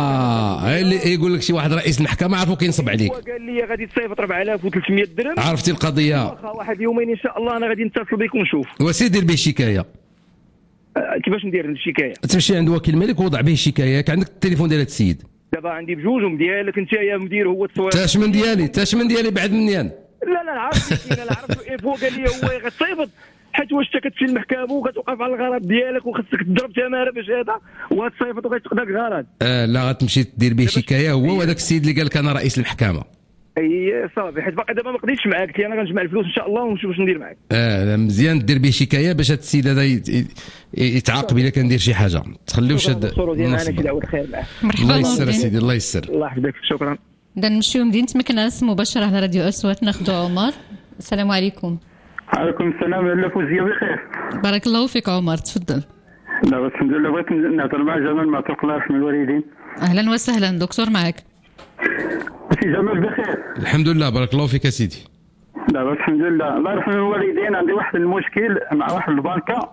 اه اللي يقول لك شي واحد رئيس المحكمه عرفو كينصب عليك. هو قال لي غادي تصيفط أربعة آلاف وثلاثمية درهم. عرفتي القضيه؟ واخا واحد يومين ان شاء الله انا غادي نتصل بك ونشوف. وسير دير به شكايه. آه كيفاش ندير الشكايه؟ تمشي عند وكيل الملك ووضع به شكايه، عندك التليفون ديال هذا السيد. دابا عندي بجوج ديالك انت يا مدير هو التصوير تاش من ديالي تاش من ديالي بعد مني انا. لا لا عرفت انا عرفت ايفو قال لي هو غتصيفط حيت واش انت كتمشي للمحكمه وكتوقف على الغرض ديالك وخصك تضرب تماره باش هذا وغتصيفط وغتقضاك الغرض. آه لا غتمشي دير به شكايه هو وهذاك السيد اللي قال لك انا رئيس المحكمه. اي صافي حيت باقي دابا ما قضيتش معاك قلت لي انا غنجمع الفلوس ان شاء الله ونشوف واش ندير معاك. اه مزيان دير به شكايه باش هذا السيد هذا يتعاقب الا كان دير شي حاجه ما تخليوش هذا. الله يسر سيدي الله يسر. الله يحفظك شكرا. اذا نمشيو مدينه مكناس مباشره على راديو اصوات ناخذ عمر. السلام عليكم. عليكم السلام. لا فوزيه بخير. بارك الله فيك عمر تفضل. لا بس الحمد لله بغيت نهضر مع جمال معتوق الله يرحم الوالدين. اهلا وسهلا دكتور معك. سي جمال بخير. الحمد لله بارك الله فيك سيدي. لا بس الحمد لله الله يرحم الوالدين. عندي واحد المشكل مع واحد البنكه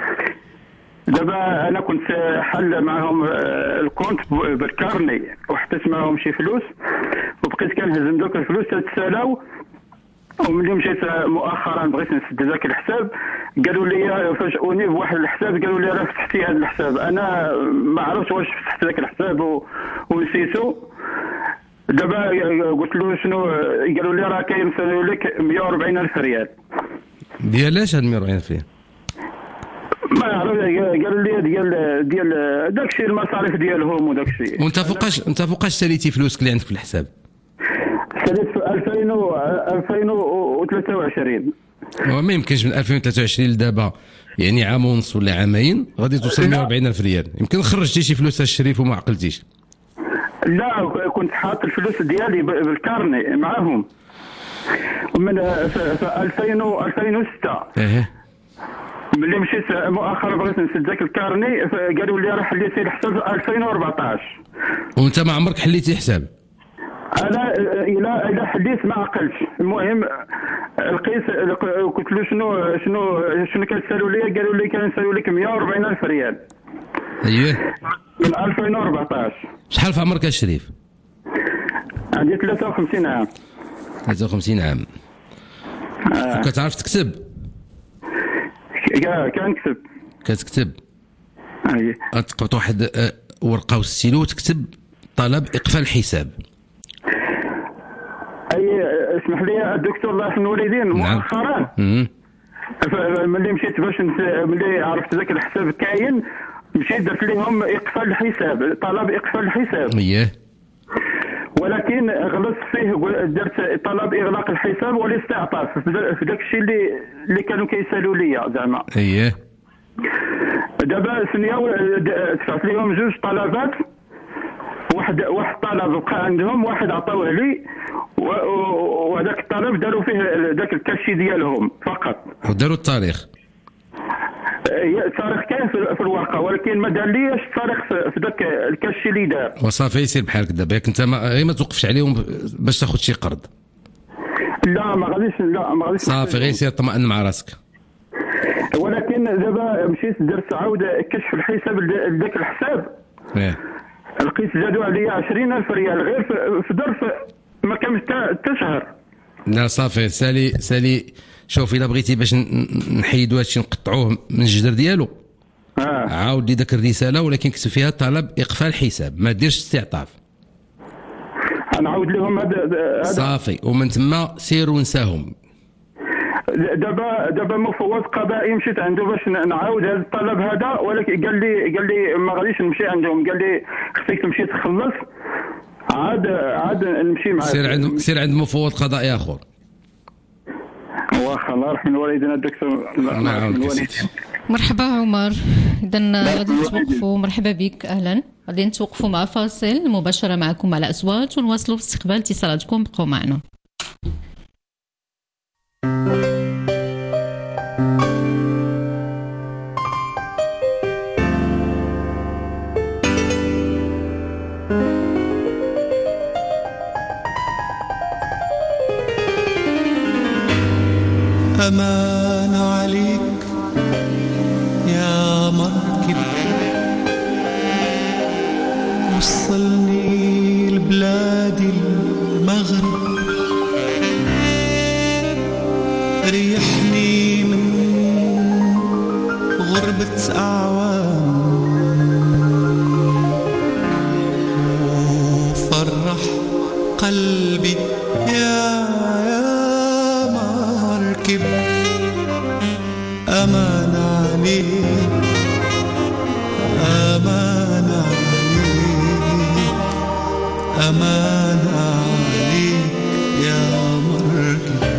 دابا انا كنت حل معهم الكونت بالكارني وحطيت معهم شي فلوس وبقيت كنهزم دوك الفلوس تتسالاو وملي مشيت مؤخرا بغيت نسد ذاك الحساب قالوا لي فاجئوني بواحد الحساب قالوا لي راه فتحتي هذا الحساب. انا ما عرفتش واش فتحت ذاك الحساب ونسيتو. دابا قلت له شنو قالوا لي راه كيمثلوا لك مية وأربعين ألف ريال. ديال اش هاد مية وأربعين ألف ريال؟ ما عرفت قالوا لي ديال ديال داكشي المصاريف ديالهم وداكشي. وانت فوقاش انت فوقاش ساليتي فلوسك اللي عندك في الحساب؟ ساليت في ألفين وثلاثة وعشرين. وما يمكنش من ألفين وثلاثة وعشرين لدابا يعني عام ونص ولا عامين غادي توصل مية وأربعين ألف ريال. يمكن خرجتي شي فلوس الشريف وما عقلتيش. لا كنت حاط الفلوس ديالي بالكارني معاهم من في ألفين وستة. ايه ملي مشيت مؤخرا بغيت نسد ذاك الكارني قالوا لي راه حليتي الحساب في ألفين وأربعطاش. وانت ما عمرك حليتي حساب؟ انا الى الى حليت ما عقلتش. المهم لقيت قلت له شنو شنو شنو كتسالوا لي قالوا لي كنسالوا لك مية وأربعين ألف ريال. اييه من ألفين وأربعطاش. شحال في عمرك الشريف؟ عندي ثلاثة وخمسين عام. ثلاثة وخمسين عام. آه. وكتعرف تكتب؟ كنكتب. كتكتب؟ اييه. غتقبط واحد ورقه والستيلو وتكتب طلب اقفال الحساب. اي اسمح لي الدكتور الله يرحم الوالدين مؤخرا ملي مشيت باش ملي عرفت ذاك الحساب كاين مشيت درت لهم اقفال الحساب طلب اقفال الحساب. اييه ولكن غلطت فيه درت طلب اغلاق الحساب والاستعطاف في داك الشيء اللي اللي كانوا كيسالوا لي زعما. اييه دابا ثنيه دفعت لهم جوج طلبات. واحد واحد طلب بقى عندهم واحد عطاوه لي وهذاك الطلب داروا فيه ذاك الكاشي ديالهم فقط. وداروا التاريخ؟ التاريخ كاين في الورقه ولكن ما دار ليش التاريخ في ذاك الكاشي اللي دار. وصافي يصير بحالك دابا ياك انت غير ما توقفش عليهم باش تاخذ شي قرض. لا ما غاديش لا ما غاديش صافي غير سير اطمئن مع راسك. ولكن دابا مشيت درت عاود كشف الحساب لذاك الحساب. ايه لقيت زادوا عليا عشرين ألف ريال غير في ظرف ما كانش حتى شهر. لا صافي سالي سالي شوف الا بغيتي باش نحيدوا هادشي نقطعوه من الجدر ديالو. اه عاود لي داك الرساله ولكن كتب فيها طلب اقفال حساب ما ديرش استعطاف. نعاود لهم هذا صافي ومن تما سير ونساهم. دابا دابا مفوض قضائي مشيت عنده باش نعاود هذا الطلب هذا ولكن قال لي قال لي ما غاديش نمشي عندهم قال لي خصك تمشي تخلص عاد عاد نمشي معاك. سير عند سير عند مفوض قضائي اخر. واخا الله يرحم الوالدين الدكتور. مرحبا عمر. اذا غادي نتوقفوا. مرحبا بك اهلا. غادي نتوقفوا مع فاصل مباشره معكم على اصوات ونواصلوا في استقبال اتصالاتكم. بقوا معنا. أمان عليك يا مركب وصلني لبلاد المغرب ريحني من غربة أعوام أمان عليك أمان عليك أمان عليك يا مركب.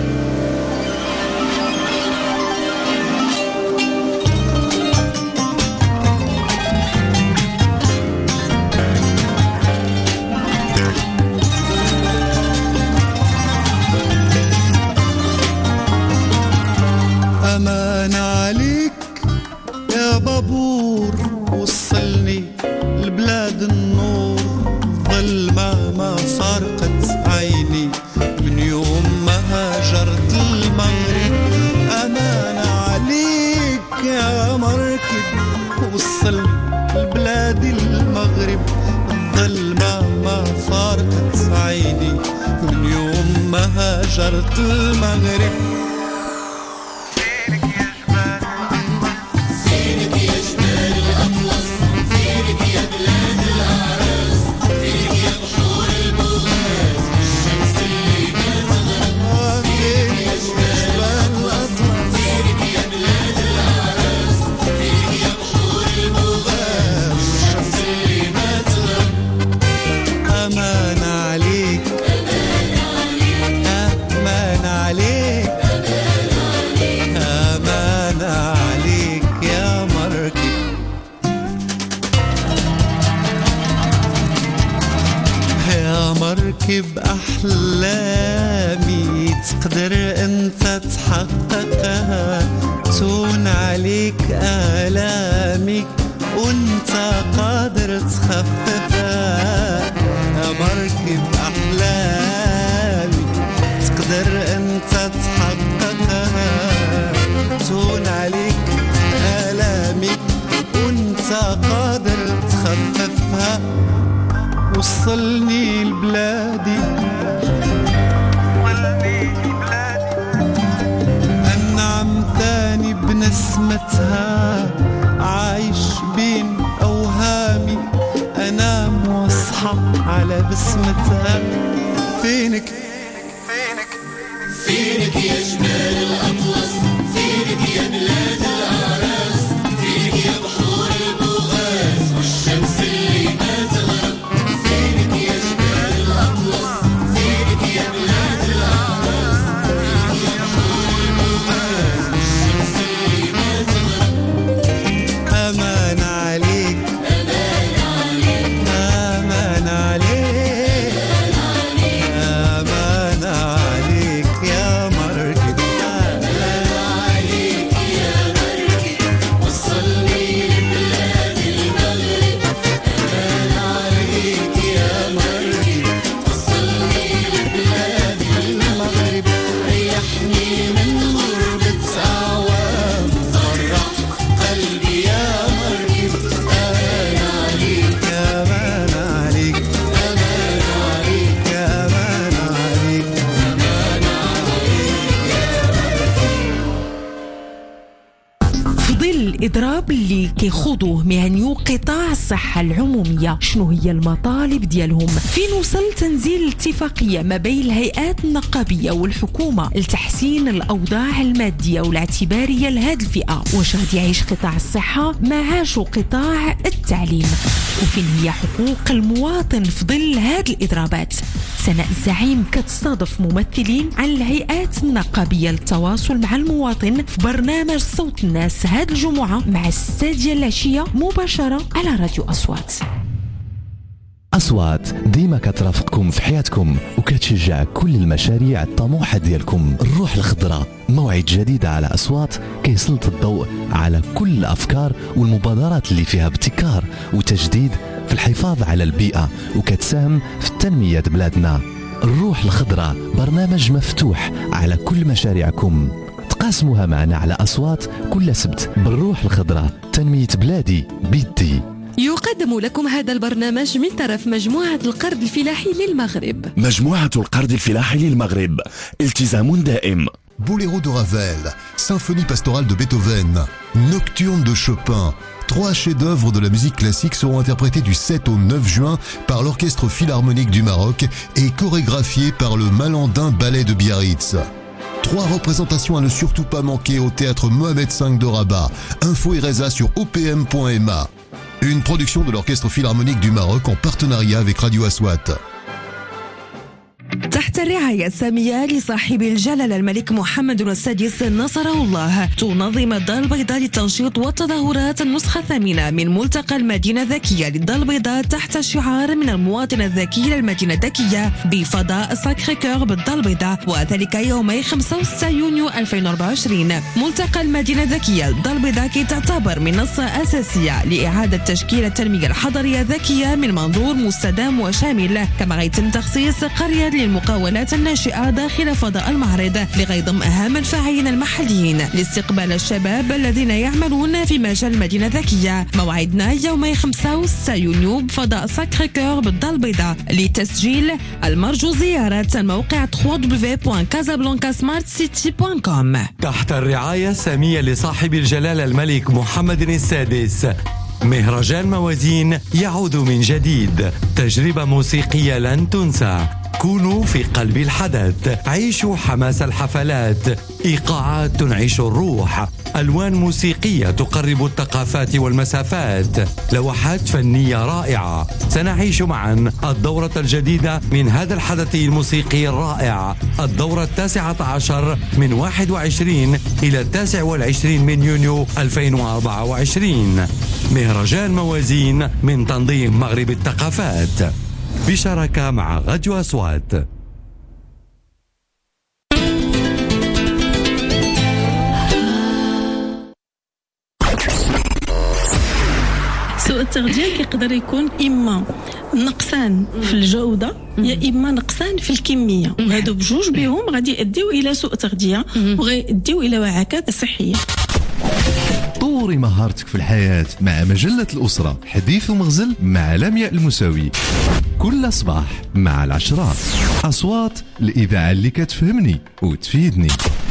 أمان عليك يا بابور وصلني لبلاد النور، ظلمة ما فارقت عيني من يوم ما هاجرت المغرب. أمان عليك يا مركب وصلني لبلاد المغرب، الظلمة ما فارقت عيني من يوم ما هاجرت المغرب. بأحلامي تقدر أنت تحققها، تون عليك آلامي وأنت قادر تخففها. يا مركب أحلامي تقدر أنت تحققها، تون عليك آلامي وأنت قادر تخففها. وصلني لبلادي أنعم ثاني بنسمتها، عايش بين أوهامي أنام واصحى على بسمتها. فينك فينك فينك يا جبال الأطلس، فينك يا بلاد الأعراس، فينك يا بحور البوغاز والشمس اللي ما تغرب. فينك يا جبال الأطلس، فينك يا بلاد الأعراس، فينك يا بحور البوغاز والشمس اللي ما تغرب. أمان عليك أمان عليك أمان عليك أمان عليك يا مركب. أمان عليك يا مركب وصلني لبلاد المغرب. أمان عليك يا مركب وصلني لبلاد المغرب. ريحني من غربة أعوام، فرح قلبي يا مركب. أمان عليك أمان عليك أمان عليك أمان عليك أمان عليك. في ظل الإضراب اللي كيخوضوه مهنيو قطاع الصحة العمومية، شنو هي المطالب ديالهم؟ فين وصل تنزيل الاتفاقية ما بين الهيئات النقابية والحكومة لتحسين الأوضاع المادية والاعتبارية لهذه الفئة؟ واش غادي يعيش قطاع الصحة ما عاشوا قطاع التعليم؟ وفين هي حقوق المواطن في ظل هذه الإضرابات؟ سناء الزعيم كتستضيف ممثلين عن الهيئات النقابية للتواصل مع المواطن في برنامج صوت الناس هذه الجمعة مع الستة ديال العشية مباشرة على راديو أصوات. أصوات ديما كترافقكم في حياتكم وكتشجع كل المشاريع الطموحة ديالكم. الروح الخضراء موعد جديد على أصوات كيسلط الضوء على كل الأفكار والمبادرات اللي فيها ابتكار وتجديد في الحفاظ على البيئة وكتساهم في تنمية بلادنا. الروح الخضراء برنامج مفتوح على كل مشاريعكم، تقاسموها معنا على أصوات كل سبت. بالروح الخضراء تنمية بلادي بيدي. يقدم لكم هذا البرنامج من طرف مجموعة القرض الفلاحي للمغرب. مجموعة القرض الفلاحي للمغرب، التزام دائم. Boléro de Ravel, symphonie pastorale de Beethoven, nocturne de Chopin. Trois chefs-d'œuvre de la musique classique seront interprétés du sept au neuf juin par l'Orchestre Philharmonique du Maroc et chorégraphiés par le Malandin Ballet de Biarritz. Trois représentations à ne surtout pas manquer au théâtre Mohamed cinq de Rabat. Info et résa sur o p m point m a. Une production de l'Orchestre Philharmonique du Maroc en partenariat avec Radio Aswat. تحت الرعاية السامية لصاحب الجلالة الملك محمد السادس نصره الله، تنظم الدار البيضاء للتنشيط والتظاهرات النسخة الثامنة من ملتقى المدينة الذكية للدار البيضاء تحت شعار من المواطن الذكي للمدينة الذكية بفضاء ساكري كور بالدار البيضاء، وذلك يومي خمسة وستة يونيو ألفين وأربعة وعشرين. ملتقى المدينة الذكية للدار البيضاء كي تعتبر منصة أساسية لإعادة تشكيل التنمية الحضرية الذكية من منظور مستدام وشامل، كما يتم تخصيص قرية للمقاولات الناشئة داخل فضاء المعرض لغاية ضم أهم الفاعلين المحليين لاستقبال الشباب الذين يعملون في مجال المدينة الذكية. موعدنا يومي خمسة وستة يونيو بفضاء ساكري كور بالدار البيضاء. لتسجيل المرجو زيارة الموقع دبليو دبليو دبليو دوت كازابلانكا سمارت سيتي دوت كوم. تحت الرعاية السامية لصاحب الجلالة الملك محمد السادس، مهرجان موازين يعود من جديد، تجربة موسيقية لن تنسى. كونوا في قلب الحدث، عيشوا حماس الحفلات، إيقاعات تنعش الروح، ألوان موسيقية تقرب الثقافات والمسافات، لوحات فنية رائعة. سنعيش معا الدورة الجديدة من هذا الحدث الموسيقي الرائع، الدورة التاسعة عشر من واحد وعشرين إلى التاسع والعشرين من يونيو ألفين وأربعة وعشرين. مهرجان موازين من تنظيم مغرب الثقافات بشراكة مع راديو أصوات. سوء التغذية كيقدر يكون إما نقصان في الجودة يا إما نقصان في الكمية، وهادو بجوج بهم غادي يؤديو إلى سوء تغذية وغيؤديو إلى وعكات صحية. طوري مهارتك في الحياة مع مجلة الأسرة، حديث ومغزل مع لمياء المساوي، كل صباح مع العشرات. أصوات الإذاعة اللي كتفهمني وتفيدني.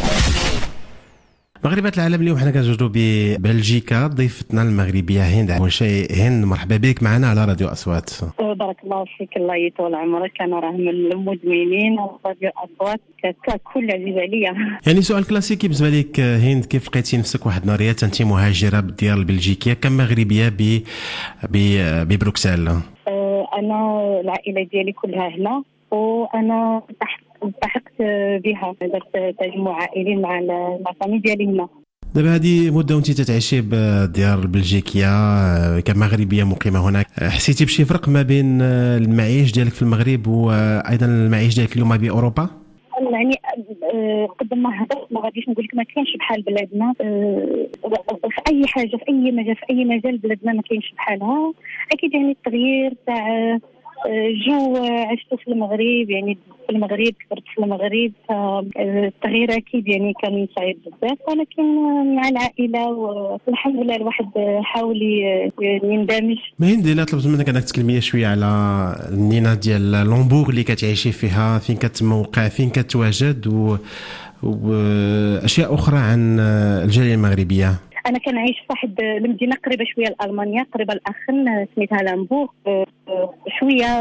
مغربات العالم اليوم حنا كنجرو ببلجيكا، ضيفتنا المغربيه هند عواشي. هند مرحبا بك معنا على راديو اصوات. بارك الله فيك، الله يطول عمرك. انا راه من المدمنين راديو اصوات، ككل عزيز عليا. يعني سؤال كلاسيكي بالنسبه لك هند، كيف لقيتي نفسك واحد النهاريات انت مهاجره بالديار البلجيكيه كمغربيه ب ببروكسل؟ انا العائله ديالي كلها هنا، وانا تحت التحقت بها، درت تجمع عائلي مع الفامي ديالي هنا. دابا هذه مده وانت تتعيشي بالديار البلجيكيه كمغربيه مقيمه هناك، حسيتي بشي فرق ما بين المعيش ديالك في المغرب وايضا المعيش ديالك اليوم باوروبا؟ يعني قد ما هضرت ما غاديش نقول لك ما كاينش بحال بلادنا في اي حاجه، في اي مجال، في اي مجال بلادنا ما كاينش بحالها. اكيد يعني التغيير تاع جو عشته في المغرب، يعني في المغرب كبرت في المغرب، فالتغيير اكيد يعني كان صعيب بزاف، ولكن مع العائله والحمد لله الواحد حاول يندمج. ما هندي لا طلبت منك انك تكلمي شويه على النينه ديال لومبورغ اللي كتعيشي فيها، فين كتموقع، فين كتواجد، و... واشياء اخرى عن الجاليه المغربيه. انا كنعيش في واحد المدينه قريبه شويه لالمانيا، قريبه لاخن، سميتها لامبورغ، شويه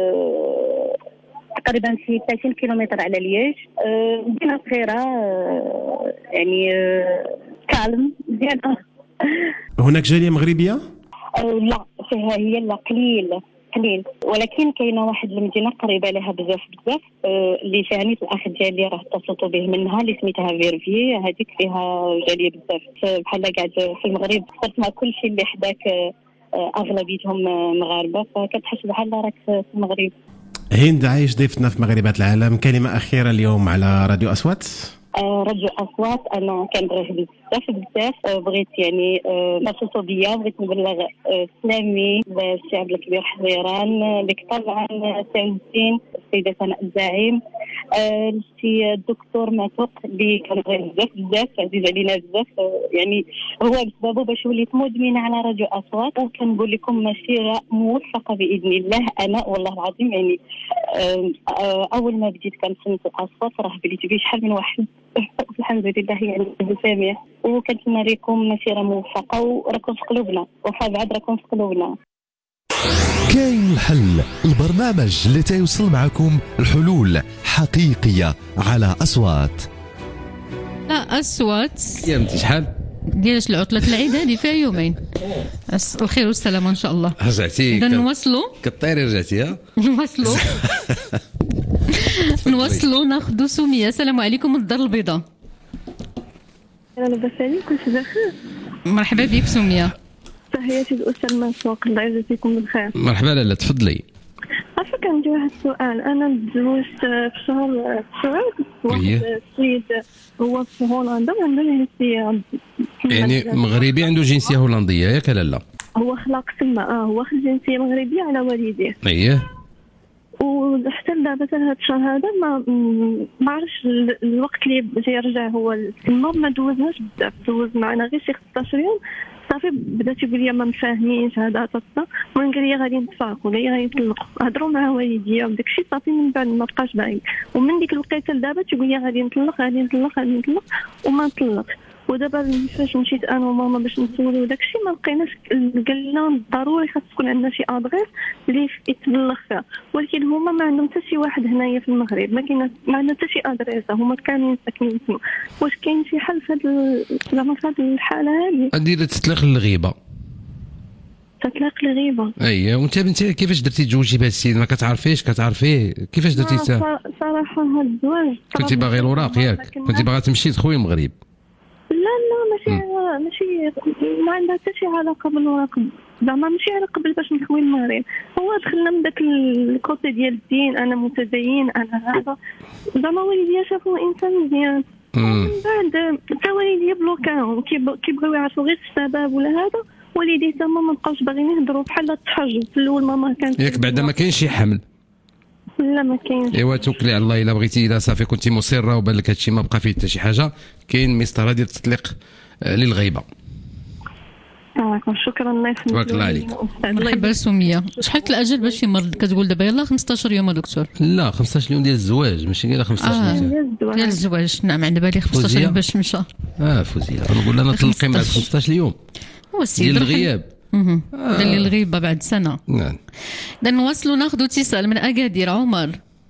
تقريبا شي ثلاثين كيلومتر على ليج. مدينه صغيره يعني كالم مزيانه. هناك جاليه مغربيه؟ لا فيها هي لا قليل قليل، ولكن كاينه واحد المدينه قريبه لها بزاف بزاف اللي فيها نيت الاخ ديالي راه اتصلت به منها، اللي سميتها فيرفي، هذيك فيها جاليه بزاف بحال قاعد في المغرب. صرت مع كل شيء اللي حداك اغلبيتهم مغاربه، فكتحس بحال راك في المغرب. هند عايش ضيفتنا في مغربات العالم، كلمه اخيره اليوم على راديو اصوات. راديو اصوات انا كنبغيه بزاف بزاف، بغيت يعني مبسوطه بيا، بغيت نبلغ سلامي للشعب الكبير حزيران، لك طبعا سعود الدين، السيده سناء الزعيم، السي الدكتور ماتوق اللي كنبغيه بزاف بزاف، عزيز علينا بزاف، يعني هو بسببه باش وليت مدمنه على راديو اصوات. وكنقول لكم مسيره موفقه باذن الله. انا والله العظيم يعني اول ما بديت كنصنت الاصوات راه بليت بيه شحال من واحد الحمد لله يعني ساميه، وكنتمنى لكم مسيره موفقه وراكم في قلوبنا، وفا بعد راكم في قلوبنا. كاين الحل، البرنامج اللي تيوصل معكم الحلول حقيقيه على اصوات. لا أصوات صيامتي شحال ديال العطلة العيد هذه فيها يومين. أس- الخير والسلامة إن شاء الله. رجعتي إذا نواصلوا كطيري رجعتي ها نواصلوا نواصلوا ناخذوا سمية. السلام عليكم من الدار البيضاء. لاباس عليكم؟ كلشي بخير؟ مرحبا بك سمية. تحياتي للأستاذ مسروق، الله يجازيكم بالخير. مرحبا لاله تفضلي. عفاك عندي واحد السؤال. أنا تزوجت في شهر تسعود واحد إيه. السيد هو في هولندا وعنده جنسية يعني مغربي عنده جنسيه هولنديه ياك لاله؟ هو خلق تما اه هو واخد جنسية مغربية على والديه. اييه. وحتى دابا حتى هذا الشهر هذا ما ما عرفتش ال- الوقت اللي بغى يرجع هو تما ما دوزناش بزاف، دوز معنا غير شي خمسطاش يوم صافي. بدا تيقول لي ما مفاهمينش هذا تصا، ومن قال لي غادي نتفارقوا لي غادي نطلقوا. هضروا مع والديا وداك الشيء صافي، من بعد ما بقاش باين. ومن ديك الوقيته لدابا تيقول لي غادي نطلق غادي نطلق غادي نطلق وما نطلق. ودابا فاش مشيت انا وماما باش نسولو داك الشيء ما لقيناش. قال لنا ضروري خاص تكون عندنا شي ادريس اللي يتبلغ فيها، ولكن هما ما عندهم حتى شي واحد هنايا في المغرب، ما كاين ما عندنا حتى شي ادريس، هما كاملين ساكنين تما. واش كاين شي حل في هذا زعما في هذه الحاله هذه؟ ندير تطلق للغيبه. تطلق الغيبه. اييه. وانت بنتي كيفاش درتي تزوجي بهذا السيد؟ ما كتعرفيش كتعرفيه كيفاش درتي حتى؟ آه، صراحه هذا الزواج كنتي باغي الوراق ياك؟ كنتي باغا تمشي تخوي المغرب؟ لا لا ماشي ماشي ما عندها حتى شي علاقه بالوراق، زعما ماشي على قبل باش نخوي المغرب. هو دخلنا من داك الكوتي ديال الدين، انا متدين انا هذا، زعما والديا شافوا انسان مزيان. من بعد حتى والديا بلوكاهم كيبغيو يعرفوا غير السبب ولا هذا، والدي تما ما بقاوش باغيين يهضروا بحال التحجب. في الاول ماما كانت ياك بعدا ما كاينش شي حمل. لا ما كاينش. ايوا توكلي على الله. الا بغيتي الا صافي كنتي مصره وبان لك هادشي ما بقى فيه حتى شي حاجه، كاين مسطره ديال التطليق آه، للغيبه. آه، شكرا الله يسلمك. تبارك الله عليك. مرحبا سمية. شحال الاجل باش يمرض؟ كتقول دابا يلاه خمسطاش يوم دكتور. لا خمسطاش يوم ديال الزواج ماشي غير خمسطاش آه يوم ديال الزواج. نعم عند بالي خمسطاش يوم باش مشى. اه فوزيه نقول انا طلقي مع خمسطاش يوم هو السيد ديال الغياب. اها ديال الغيبه بعد سنه. نعم. اذا نواصلوا ناخذوا اتصال من اكادير. عمر.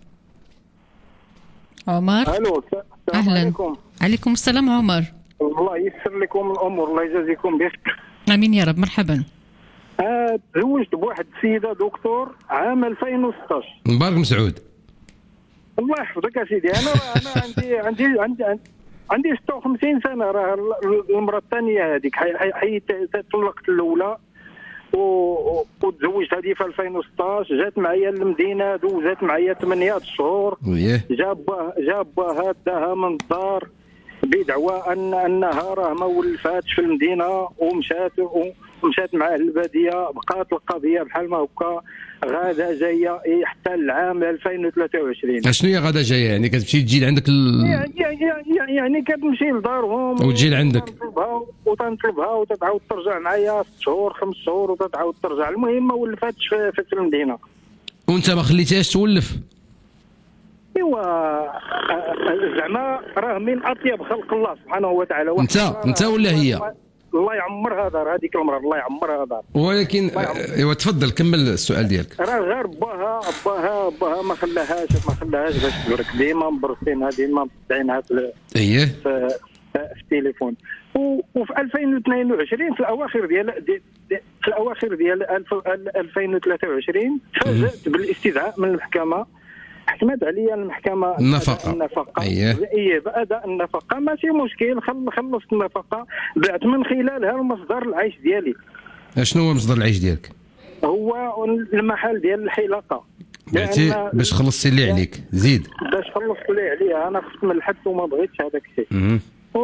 عمر. الو السلام اهلا عليكم. عليكم السلام عمر. الله ييسر لكم الامور، الله يجازيكم بخير. امين يا رب. مرحبا. آه تزوجت بواحد السيده دكتور عام ألفين وستطاش. مبارك مسعود. الله يحفظك يا سيدي. انا انا عندي عندي عندي عندي ستة وخمسين سنه. راه المراه الثانيه هذيك حيت طلقت الاولى وتزوجت هذه في ألفين وستطاش. جات معايا للمدينه دوزات معايا ثمانية شهور. جاب جاب باها داها من الدار بدعوى ان انها راه ما ولفاتش في المدينه ومشات ومشات معاه للباديه. بقات القضيه بحال ما هكا غاده جايه حتى العام ألفين وثلاثة وعشرين. شنو هي غاده جايه؟ يعني كتمشي تجي لعندك ال... يعني, يعني, يعني كتمشي لدارهم وتجي لعندك وتنطلبها وتتعاود ترجع معايا ست شهور خمس شهور وتتعاود ترجع. المهم ما ولفتش في, في المدينه. وانت ما خليتيهاش تولف؟ ايوا زعما راه من اطيب خلق الله سبحانه وتعالى. انت انت ولا هي؟ الله يعمرها دار هذيك المراه، الله يعمرها دار. ولكن ايوا تفضل كمل السؤال ديالك. راه غير باها باها باها ما خلاهاش ما خلاهاش باش تبرك، ديما مبرسينها ديما مبدعينها في اييه في, في التليفون. وفي ألفين واثنين وعشرين في الاواخر ديال دي دي في الاواخر ديال ألفين وثلاثة وعشرين فاجأت بالاستدعاء من المحكمه. حكمت عليا المحكمه النفقه النفقه اييه ايه باداء النفقه ماشي مشكل. خلصت النفقه بعت من خلالها المصدر العيش ديالي. شنو هو مصدر العيش ديالك؟ هو المحل ديال الحلاقه. بعتي باش خلصتي اللي عليك. زيد. باش خلصت اللي عليها انا خفت من الحبس وما بغيتش هذاك الشيء.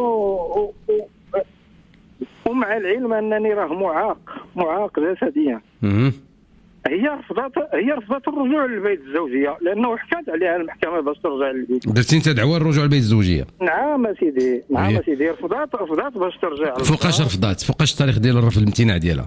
ومع العلم انني راه معاق معاق جسديا. هي رفضت هي رفضت الرجوع للبيت الزوجيه لانه حكات عليها المحكمه باش ترجع للبيت. درتي انت دعوه الرجوع للبيت الزوجيه؟ نعم سيدي نعم سيدي رفضت رفضت باش ترجع. فوقاش رفضات؟ فوقاش التاريخ ديال الرفض الامتناع ديالها؟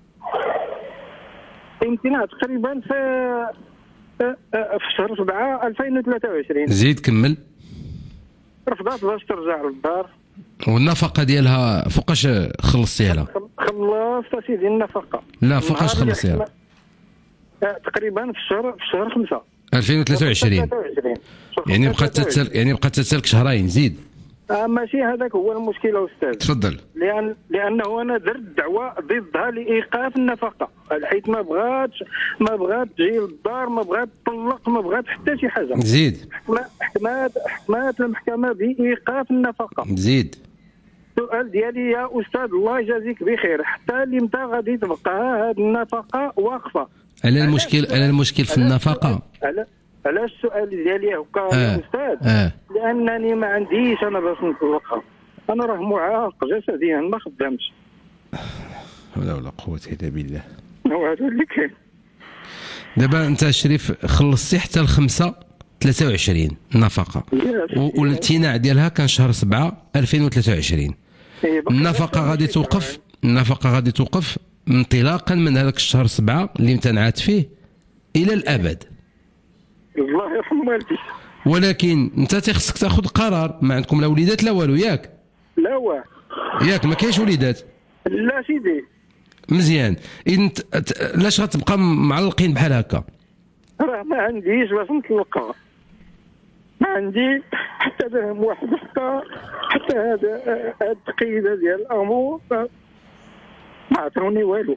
الامتناع تقريبا في في شهر سبعة ألفين وثلاثة وعشرين. زيد كمل. رفضت باش ترجع للدار. والنفقه ديالها فوقاش خلصتيها لها؟ خلصت سيدي النفقه. لا فوقاش خلصتيها؟ تقريبا في الشهر في شهر خمسة ألفين وثلاثة وعشرين. يعني بقات تتسال يعني بقات تتسالك شهرين. زيد. آه ماشي هذاك هو المشكل استاذ. تفضل. لان لانه انا درت دعوه ضدها لايقاف النفقه، حيث ما بغاتش ما بغات تجي للدار، ما بغات تطلق، ما بغات حتى شي حاجه. زيد. حكمات حكمات المحكمه بايقاف النفقه. زيد. السؤال ديالي يا استاذ الله يجازيك بخير، حتى لمتى غادي تبقى هذه النفقه واقفه؟ على المشكل على المشكل في النفقه. على علاش السؤال ديالي هكا آه. يا استاذ؟ آه. لانني ما عنديش انا باش نطلقها، انا راه معاق جسديا ما خدامش. ولا ولا قوه الا بالله. هو هذا اللي كاين. دابا انت شريف خلصتي حتى الخمسة ثلاثة وعشرين نفقه، والامتناع ديالها كان شهر سبعة ألفين وثلاثة وعشرين. النفقه غادي توقف، النفقه غادي توقف انطلاقا من هذاك الشهر سبعة اللي امتنعت فيه الى الابد. الله يرحم والديك. ولكن انت تخصك تاخذ قرار، ما عندكم لا وليدات لا والو ياك؟ لا واه. ياك ما كاينش وليدات؟ لا سيدي. مزيان، اذا لاش غتبقى معلقين بحال هكا؟ راه ما عنديش باش نطلقها، ما عندي حتى درهم واحد، حتى حتى هذا هذه التقييده ديال الامور ما عطوني والو.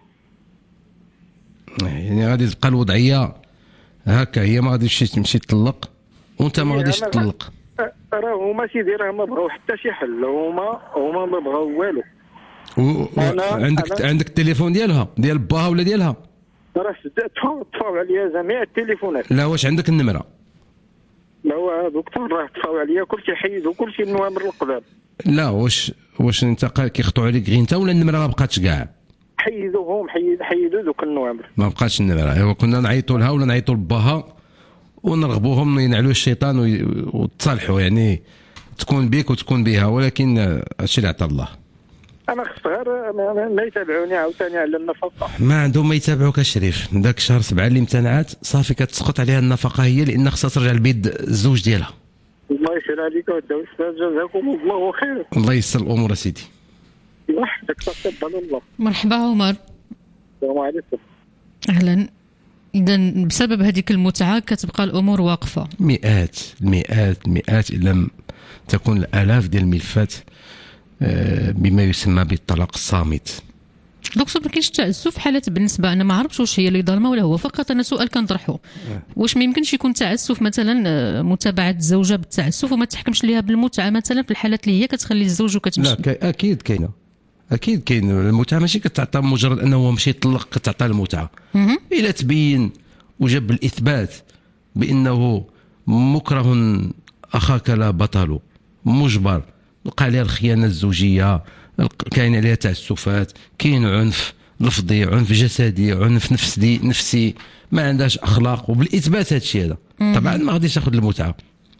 يعني غادي تبقى الوضعيه هكا، هي ما غاديش تمشي تطلق وانت ما غاديش تطلق. راه هما سيدي راه ما بغاو حتى شي حل، هما هما ما بغاو والو. و... عندك أنا... عندك التليفون ديالها ديال باها ولا ديالها؟ راه تفاو عليا جميع التليفونات. لا واش عندك النمره؟ لا هو دكتور راه تفاو عليا كلشي حيدوا كلشي النوامر القدام. لا واش واش انت كيخطوا عليك غير انت ولا النمره ما بقاتش كاع؟ حيدوهم حيد حيدوا دوك النوامر. ما بقاتش النمره، ايوا كنا نعيطوا لها ولا نعيطوا لباها ونرغبوهم ينعلوا الشيطان وتصالحوا، يعني تكون بيك وتكون بها، ولكن هادشي اللي عطا الله. انا خص غير ما يتابعوني عاوتاني على النفقه. ما عندهم ما يتابعوك الشريف، ذاك شهر سبعة اللي امتنعت صافي كتسقط عليها النفقه هي، لان خصها ترجع لبيد الزوج ديالها. الله يسهل عليك وداو الاستاذ، جزاكم الله خير. الله يسر الامور اسيدي. الله يحفظك، تقبل الله. مرحبا عمر. السلام عليكم. اهلا. اذا بسبب هذيك المتعه كتبقى الامور واقفه. مئات المئات المئات ان لم تكون الالاف ديال الملفات بما يسمى بالطلاق الصامت. دكتور ما كاينش تعسف حالات بالنسبه، انا ما عرفتش واش هي اللي ظالمه ولا هو، فقط انا سؤال كنطرحه. واش ما يمكنش يكون تعسف مثلا متابعه الزوجه بالتعسف وما تحكمش ليها بالمتعه مثلا في الحالات اللي هي كتخلي الزوج وكتمشي؟ لا اكيد كاينه، اكيد كاين. المتعه ماشي كتعطى مجرد انه مشي يطلق كتعطى المتعه. الا تبين وجب الاثبات بانه مكره اخاك لا بطل، مجبر، وقع عليها الخيانه الزوجيه، كاين عليها تعسفات، كاين عنف لفظي، عنف جسدي، عنف نفسي نفسي ما عندهاش اخلاق، وبالاثبات هذا الشيء هذا طبعا ما غاديش تاخذ المتعه،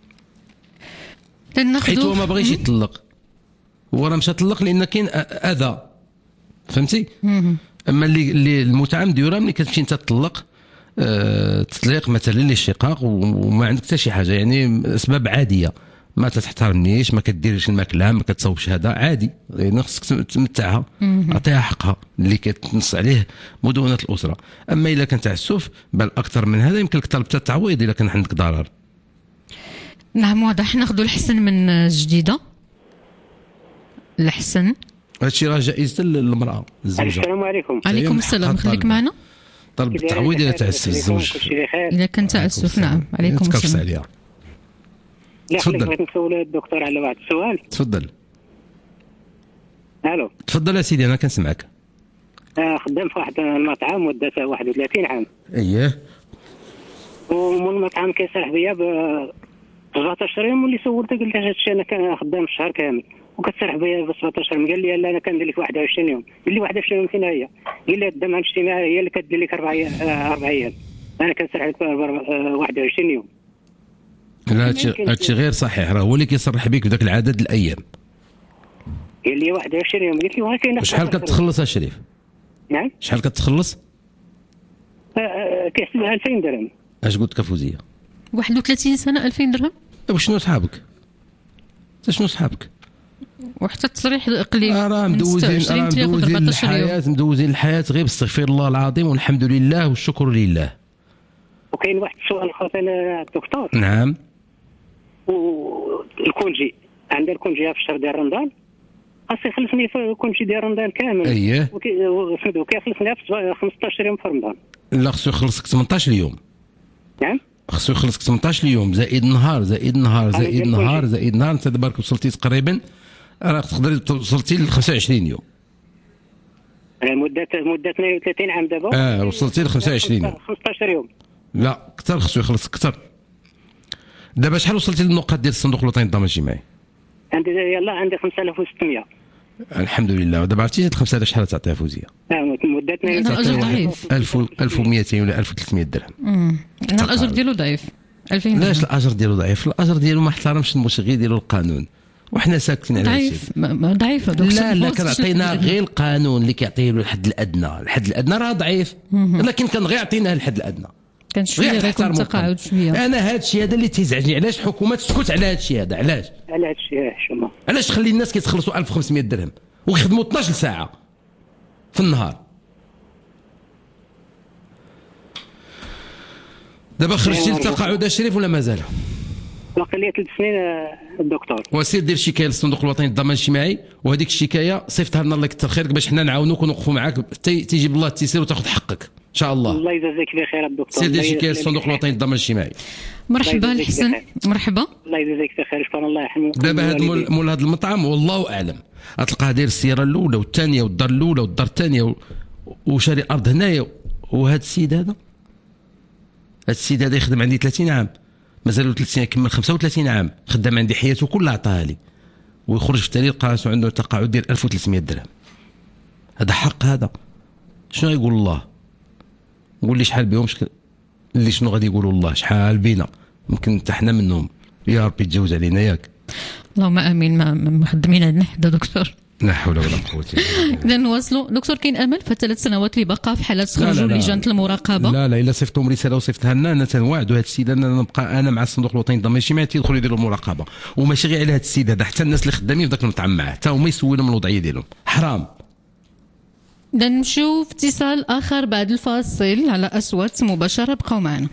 حيت هو ما بغيش يطلق، هو راه مشى طلق لان كاين اذى، فهمتي؟ اما اللي اللي المتعه مديوره ملي كتمشي انت تطلق، أه تطليق مثلا للشقاق وما عندك حتى شي حاجه، يعني اسباب عاديه، ما تحترمنيش، ما كديرش الماكله، ما كتصوبش، هذا عادي، يعني خصك تمتعها، اعطيها حقها اللي كتنص عليه مدونه الاسره. اما الا كان تعسف بل اكثر من هذا يمكن لك طلب التعويض الا كان عندك ضرر. نعم واضح. ناخذ الحسن من جديده. الحسن هادشي راه جائزه للمراه الزوجه. السلام عليكم. عليكم السلام، خليك معنا. طلب التعويض الا تعسف الزوج، اذا كان تعسف. نعم عليكم السلام. لا تفضل. بغيت نسول الدكتور على واحد السؤال. تفضل. الو. تفضل يا سيدي انا كنسمعك. آه خدام في واحد المطعم مده واحد وثلاثين عام. اييه. ومن المطعم كيسرح بيا ب سبعطاش يوم، واللي سولته قلت له هادشي انا كان خدام الشهر كامل وكتسرح بيا ب سبعطاش يوم. قال لي لا انا كندير لك واحد وعشرين يوم. قال لي واحد وعشرين يوم فين هي؟ قال لي الدعم الاجتماعي هي اللي كدير لك اربع اربع ايام، انا كنسرح لك واحد وعشرين يوم. لا هادشي غير صحيح، راه هو اللي كيصرح بك بداك العدد الايام. قال لي واحد وعشرين يوم. قلت له وها كاين شحال كتخلص شريف؟ نعم شحال كتخلص؟ آه كيحسبها ألفين درهم. اش قلت كفوزيه؟ واحد وثلاثين سنه ألفين درهم. وشنو صحابك؟ شنو صحابك؟ وحتى التصريح قليل. راه مدوزين راه مدوزين الحياه مدوزين الحياه غير باستغفر الله العظيم والحمد لله والشكر لله. وكاين واحد السؤال اخر انا دكتور. نعم. والكونجي عندها الكونجي في الشهر ديال رمضان، خاص يخلصني في الكونجي ديال رمضان كامل. اييه وكي وكيخلصني في خمسطاش يوم في رمضان. لا خصو يخلصك ثمنطاش اليوم. نعم خصو يخلصك ثمنطاش اليوم زائد نهار زائد نهار زائد نهار زائد نهار. انت دابا وصلتي تقريبا راك تقدري توصلتي ل خمسة وعشرين يوم. مدة مدة اثنين وثلاثين عام دابا. اه وصلتي ل خمسة وعشرين يوم. خمسطاش يوم. لا كثر خصو يخلص كثر. دابا شحال وصلتي للنقاط ديال الصندوق الوطني للضمان الاجتماعي؟ عندي يلاه عندي خمسة آلاف وستمية. الحمد لله. ودابا عرفتي هاد خمسة آلاف شحال تعطيها فوزيه؟ اه مدة اثنين ضعيف. ألف ومئتين ولا ألف وثلاثمئة درهم. امم الاجر ديالو ضعيف. ألفين. لاش الاجر ديالو ضعيف؟ الاجر ديالو ما احترمش المشغل ديالو القانون وحنا ساكتين على هادشي. ضعيف ضعيف. لا لا كنعطينا غير القانون اللي كيعطيه له الحد الادنى. الحد الادنى راه ضعيف لكن كان غير يعطينا الحد الادنى. كان شويه غير تقاعد شويه. انا هذا الشيء هذا اللي تيزعجني. علاش الحكومه تسكت على هذا الشيء هذا؟ علاش على هذا الشيء شوما علاش تخلي الناس كيتخلصوا ألف وخمسمئة درهم ويخدموا اثناش ساعه في النهار؟ دابا خرجتي للتقاعد الشريف ولا مازال؟ باقي لي ثلاث سنين الدكتور. وسير دير شكايه للصندوق الوطني للضمان الاجتماعي وهذيك الشكايه صيفطها لنا الله يكثر خيرك باش حنا نعاونوك ونوقفوا معاك حتى تيجيب الله التيسير وتاخذ حقك ان شاء الله. الله يجازيك بخير الدكتور. سير دير شكايه للصندوق الوطني للضمان الاجتماعي. مرحبا الحسن. مرحبا. الله يجازيك بخير شكرا الله يرحمك. دابا هذا مول, مول هذا المطعم والله اعلم غتلقاه داير السياره الاولى والثانيه والدار الاولى والدار الثانيه وشاري ارض هنايا. وهذا السيد هذا هذا السيد هذا يخدم عندي ثلاثين عام مازالو ثلاث سنين يكمل خمسة وثلاثين عام خدام عندي حياته كلها عطاها لي ويخرج في التاريخ قاسو عنده تقاعد ديال ألف وثلاثمئة درهم. هذا حق هذا؟ شنو يقول الله؟ قول لي شحال بهم شكل اللي شنو غادي يقولوا الله شحال بينا يمكن حتى حنا منهم. يا ربي تجوز علينا ياك. اللهم امين. ما مخدمين عندنا حدا دكتور. لا حول ولا قوه الا بالله. اذا نواصلوا دكتور. كاين امل في الثلاث سنوات اللي باقا في حالات خرجوا لجنه المراقبه؟ لا لا الا صيفطهم رساله وصيفطها لنا انا تنوعدوا هذا السيد انا نبقى انا مع الصندوق الوطني للضمان الاجتماعي تيدخلوا يديروا المراقبه وماشي غير على هذا السيد هذا حتى الناس اللي خدامين في ذاك المطعم معاه حتى هما يسولوا من الوضعيه ديالهم. حرام. اذا نمشيو في اتصال اخر بعد الفاصل على اصوات مباشره. بقاو معنا.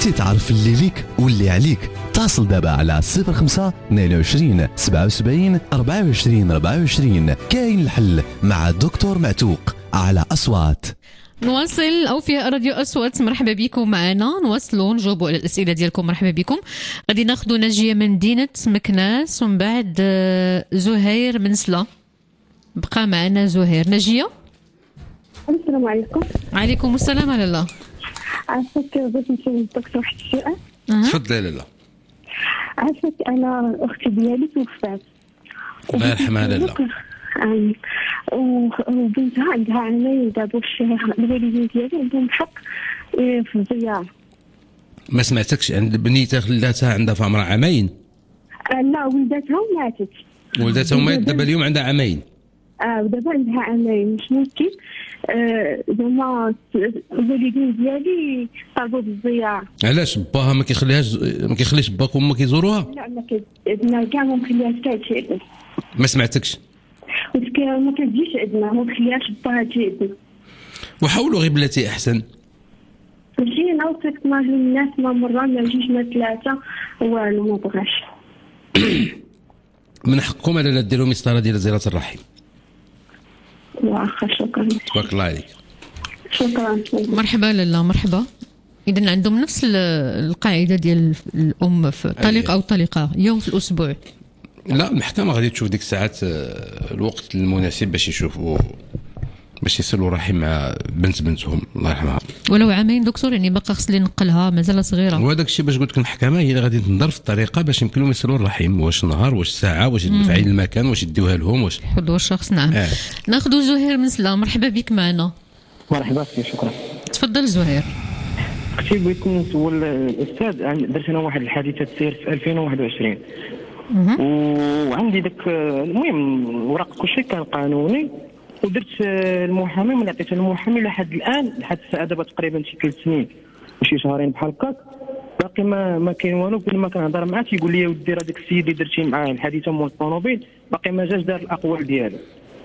بغيتي تعرف اللي ليك واللي عليك اتصل دابا على صفر خمسة اثنين وعشرين سبعة وسبعين أربعة وعشرين أربعة وعشرين. كاين الحل مع الدكتور معتوق على أصوات. نواصل أوفياء راديو أصوات، مرحبا بكم معنا، نواصلوا نجاوبوا على الأسئلة ديالكم. مرحبا بكم. غادي ناخذوا نجية من مدينة مكناس ومن بعد زهير من سلا. بقى معنا زهير. نجية. السلام عليكم. عليكم السلام على الله. عافاك بغيت نسول الدكتور واحد السؤال. تفضلي. لالا عافاك انا الاخت ديالي توفات. الله يرحمها لالا. امين. وبنتها عندها عامين دابا في الشهر، الوالدين ديالي عندهم حق في الزيارة. ما سمعتكش؟ عند بنيتها خلاتها عندها في عمرها عامين؟ لا ولدتها ماتت. ولدتها ماتت دابا اليوم عندها عامين. اه ودابا عندها عامين مش ممكن زعما الوالدين ديالي طلبوا بالزيارة. علاش باها ما كيخليهاش ما كيخليش باك وما كيزوروها؟ لا ما كيدنا كاع ما مخليهاش تاجي. ما سمعتكش؟ قلت ما كتجيش عندنا ما مخليهاش باها تاجي. وحاولوا غير بلاتي احسن. مشينا وصلت مع الناس ما مرة ما جيش ما ثلاثة والو ما بغاش. من حقكم على ديروا مسطره ديال زيارة الرحم. واخا شكرا. تبارك الله عليك. شكرا. مرحبا لالا. مرحبا. إذا عندهم نفس القاعدة ديال الأم في طليق أو طليقة يوم في الأسبوع. لا المحكمة غادي تشوف ديك الساعات الوقت المناسب باش يشوفوا باش يصلوا رحم مع بنت بنتهم الله يرحمها. ولو عامين دكتور يعني باقا خص لي نقلها مازال صغيرة. وهذاك الشيء باش قلت لك المحكمة هي اللي غادي تنظر في الطريقة باش يمكن لهم يصلوا الرحم، واش نهار واش ساعة واش في عين المكان واش يديوها لهم واش حضور الشخص. نعم. آه. ناخذ زهير من سلا. مرحبا بك معنا. مرحبا فيك. شكرا. تفضل زهير. اختي بغيت نسول الاستاذ، درت انا واحد الحادثه تسير في ألفين وواحد وعشرين وعندي داك المهم وراق كلشي كان قانوني، ودرت المحامي من عطيته المحامي لحد الان لحد الساعه دابا تقريبا شي ثلاث سنين وشي شهرين بحال هكاك باقي ما ما كاين والو. كل ما كنهضر معاه تيقول لي ودي راه داك السيد اللي درتي معاه الحادثه مول الطوموبيل باقي ما جاش دار الاقوال ديالو.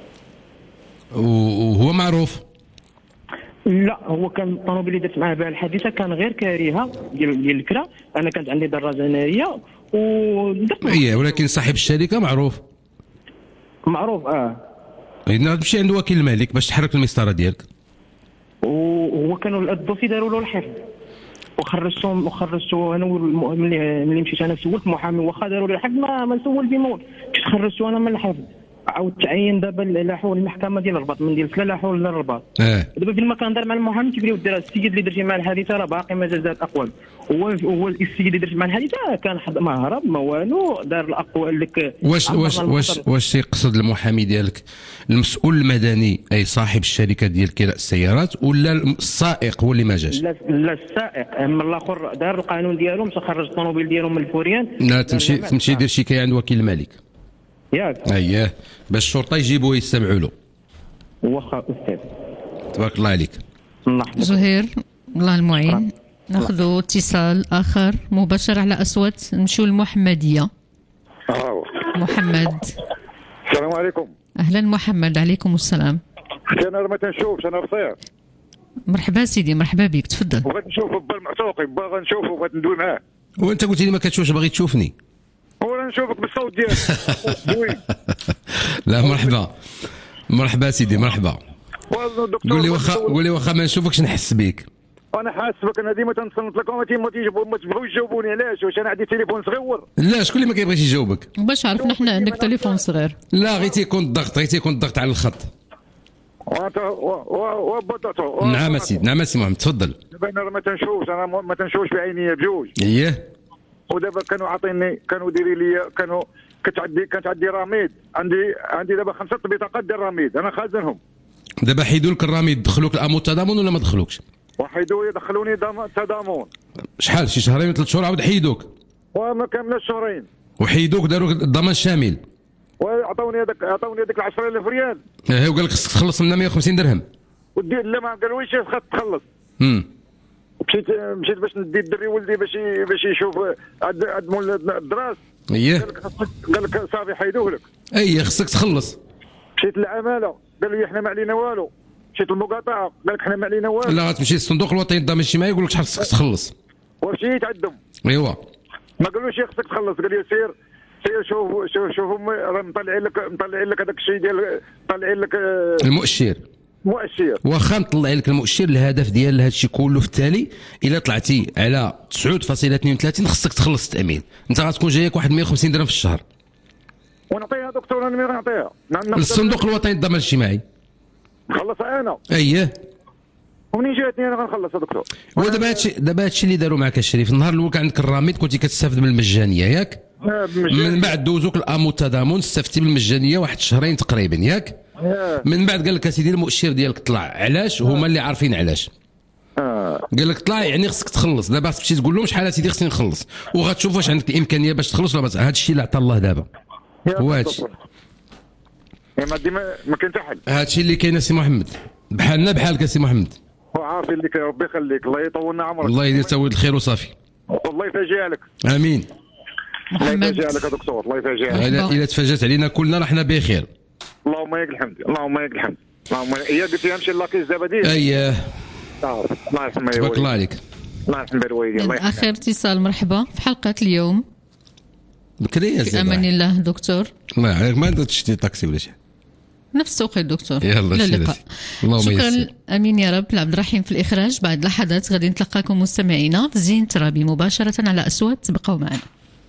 وهو معروف؟ لا هو كان الطوموبيل اللي درت معاه بها الحادثه كان غير كارهه ديال ديال الكرا. انا كانت عندي دراجه ناريه ودرت ايه، ولكن صاحب الشركه معروف. معروف اه. إذا تمشي عند وكيل الملك باش تحرك المسطره ديالك. وهو كانوا الدوسي داروا له الحفظ وخرجتهم وخرجتو انا ملي ملي مشيت انا سولت محامي واخا داروا لي الحفظ ما ما نسول بمول. مشيت خرجتو انا من الحفظ عاود تعين دابا لاحوا المحكمه ديال الرباط من ديال سلا لاحوا للرباط. اه دابا فين ما كنهضر مع المحامي تيقول لي ودي راه السيد اللي درتي مع الحادثه راه باقي ما جاش دار الاقوال. هو هو السيد اللي درت مع الحادثه كان ما هرب ما والو دار الاقوال لك. واش واش واش واش يقصد المحامي ديالك المسؤول المدني اي صاحب الشركه ديال كراء السيارات ولا السائق هو اللي ما جاش؟ لا لا السائق. اما الاخر دار القانون ديالهم خرج الطوموبيل ديالهم من الفوريان. لا تمشي تمشي دير شكايه عند وكيل الملك ياك. اييه باش الشرطه يجيبوه يستمعوا له. واخا استاذ. تبارك الله عليك. زهير الله المعين. ناخذ اتصال اخر مباشر على اصوات. نمشيو للمحمديه. اه محمد. السلام عليكم. اهلا محمد. عليكم السلام. اختي انا ما تنشوفش انا بصير. مرحبا سيدي. مرحبا بك. تفضل. بغيت نشوف با المعتوقي باغي نشوفه بغيت ندوي معاه. وانت قلت لي ما كتشوفش باغي تشوفني. ولا نشوفك بالصوت ديالك. لا مرحبا مرحبا سيدي مرحبا. قول لي واخا قول لي واخا ما نشوفكش نحس بيك. انا حاسبك انا ديما تنصنت لكم ما تيجيبوا ما تبغيوش تجاوبوني. علاش؟ واش انا عندي تليفون صغير؟ لا شكون اللي ما كيبغيش يجاوبك؟ باش عرفنا حنا عندك تليفون صغير. لا غير تيكون الضغط غير تيكون الضغط على الخط. نعم سيدي نعم سي محمد تفضل. دابا انا ما تنشوفش انا ما تنشوفش بعينيا بجوج. اييه. ودابا كانوا عاطيني كانوا دايرين لي كانوا كتعدي كانت عندي رميد عندي عندي دابا خمسه بطاقات ديال الرميد انا خازنهم. دابا حيدوا لك الرميد دخلوك الامو التضامن ولا ما دخلوكش؟ وحيدوا يدخلوني تضامن. شحال شي شهرين ثلاث شهور عاود حيدوك؟ وما كاملش شهرين. وحيدوك داروا الضمان الشامل. وعطوني هذاك عطوني هذيك عشرة آلاف ريال. اه وقال لك خصك تخلص منها مية وخمسين درهم. ودي لا ما قالوليش خاصك تخلص. امم مشيت مشيت باش ندي الدري ولدي باش باش يشوف عند عند مول الدراس. اييه. قال لك قال لك صافي حيدوه لك. اييه خصك تخلص. مشيت للعماله قال لي احنا ما علينا والو. مشيت للمقاطعه قال لك احنا ما علينا والو. لا غتمشي للصندوق الوطني للضمان الاجتماعي يقول لك شحال خصك تخلص. ومشيت عندهم. ايوا ما قالوش خصك تخلص، قال لي سير سير شوف شوف شوف راه مطلعين لك مطلعين لك هذاك الشيء ديال مطلعين لك المؤشر مؤشر. واخا نطلع لك المؤشر، الهدف ديال هذا الشيء كله في التالي الا طلعتي على تسعة فاصلة اثنين وثلاثين خصك تخلص التامين، انت غتكون جايك واحد مية وخمسين درهم في الشهر. ونعطيها دكتور انا مين غنعطيها؟ الصندوق الوطني للضمان الاجتماعي. نخلصها انا. اييه. ومنين جاتني انا غنخلصها دكتور؟ ودابا هادشي دابا هادشي اللي داروا معك الشريف، النهار الاول كان عندك الراميد كنتي كتستافد من المجانيه ياك؟ من بعد دوزوك الامو التضامن استفدتي بالمجانيه واحد شهرين تقريبا ياك؟ من بعد قال لك اسيدي المؤشر ديالك طلع، علاش؟ هما اللي عارفين علاش. قال لك طلع يعني خصك تخلص، دابا تمشي تقول لهم شحال اسيدي خصني نخلص، وغتشوف واش عندك الامكانيه باش تخلص ولا هذا الشيء اللي عطى الله دابا. هو هذا الشيء. ما ديما ما كاين حتى حل. هذا الشيء اللي كاين سي محمد، بحالنا بحالك سي محمد. وعافي لك ربي يخليك، الله يطول عمرك. الله يدير تاويل الخير وصافي. والله يفاجئ لك. امين. الله يفاجئ لك يا دكتور، الله يفاجئ لك. الا تفاجات علينا كلنا راه حنا بخير. اللهم لك الحمد، اللهم لك الحمد. اللهم يا قلت لي نمشي لاكيز دابا ديال. اييه. الله يسمى تبارك الله عليك. الله يسمى الوالدين. الله اخر اتصال، مرحبا في حلقه اليوم. بكري يا في امان الله دكتور. الله يعافيك، ما عندك تشتي طاكسي ولا شي. نفس التوقيت دكتور. يلا اللقاء. شكرا امين يا رب. لعبد الرحيم في الاخراج. بعد لحظات غادي نتلقاكم مستمعينا في زين ترابي مباشره على أصوات. تبقوا معنا.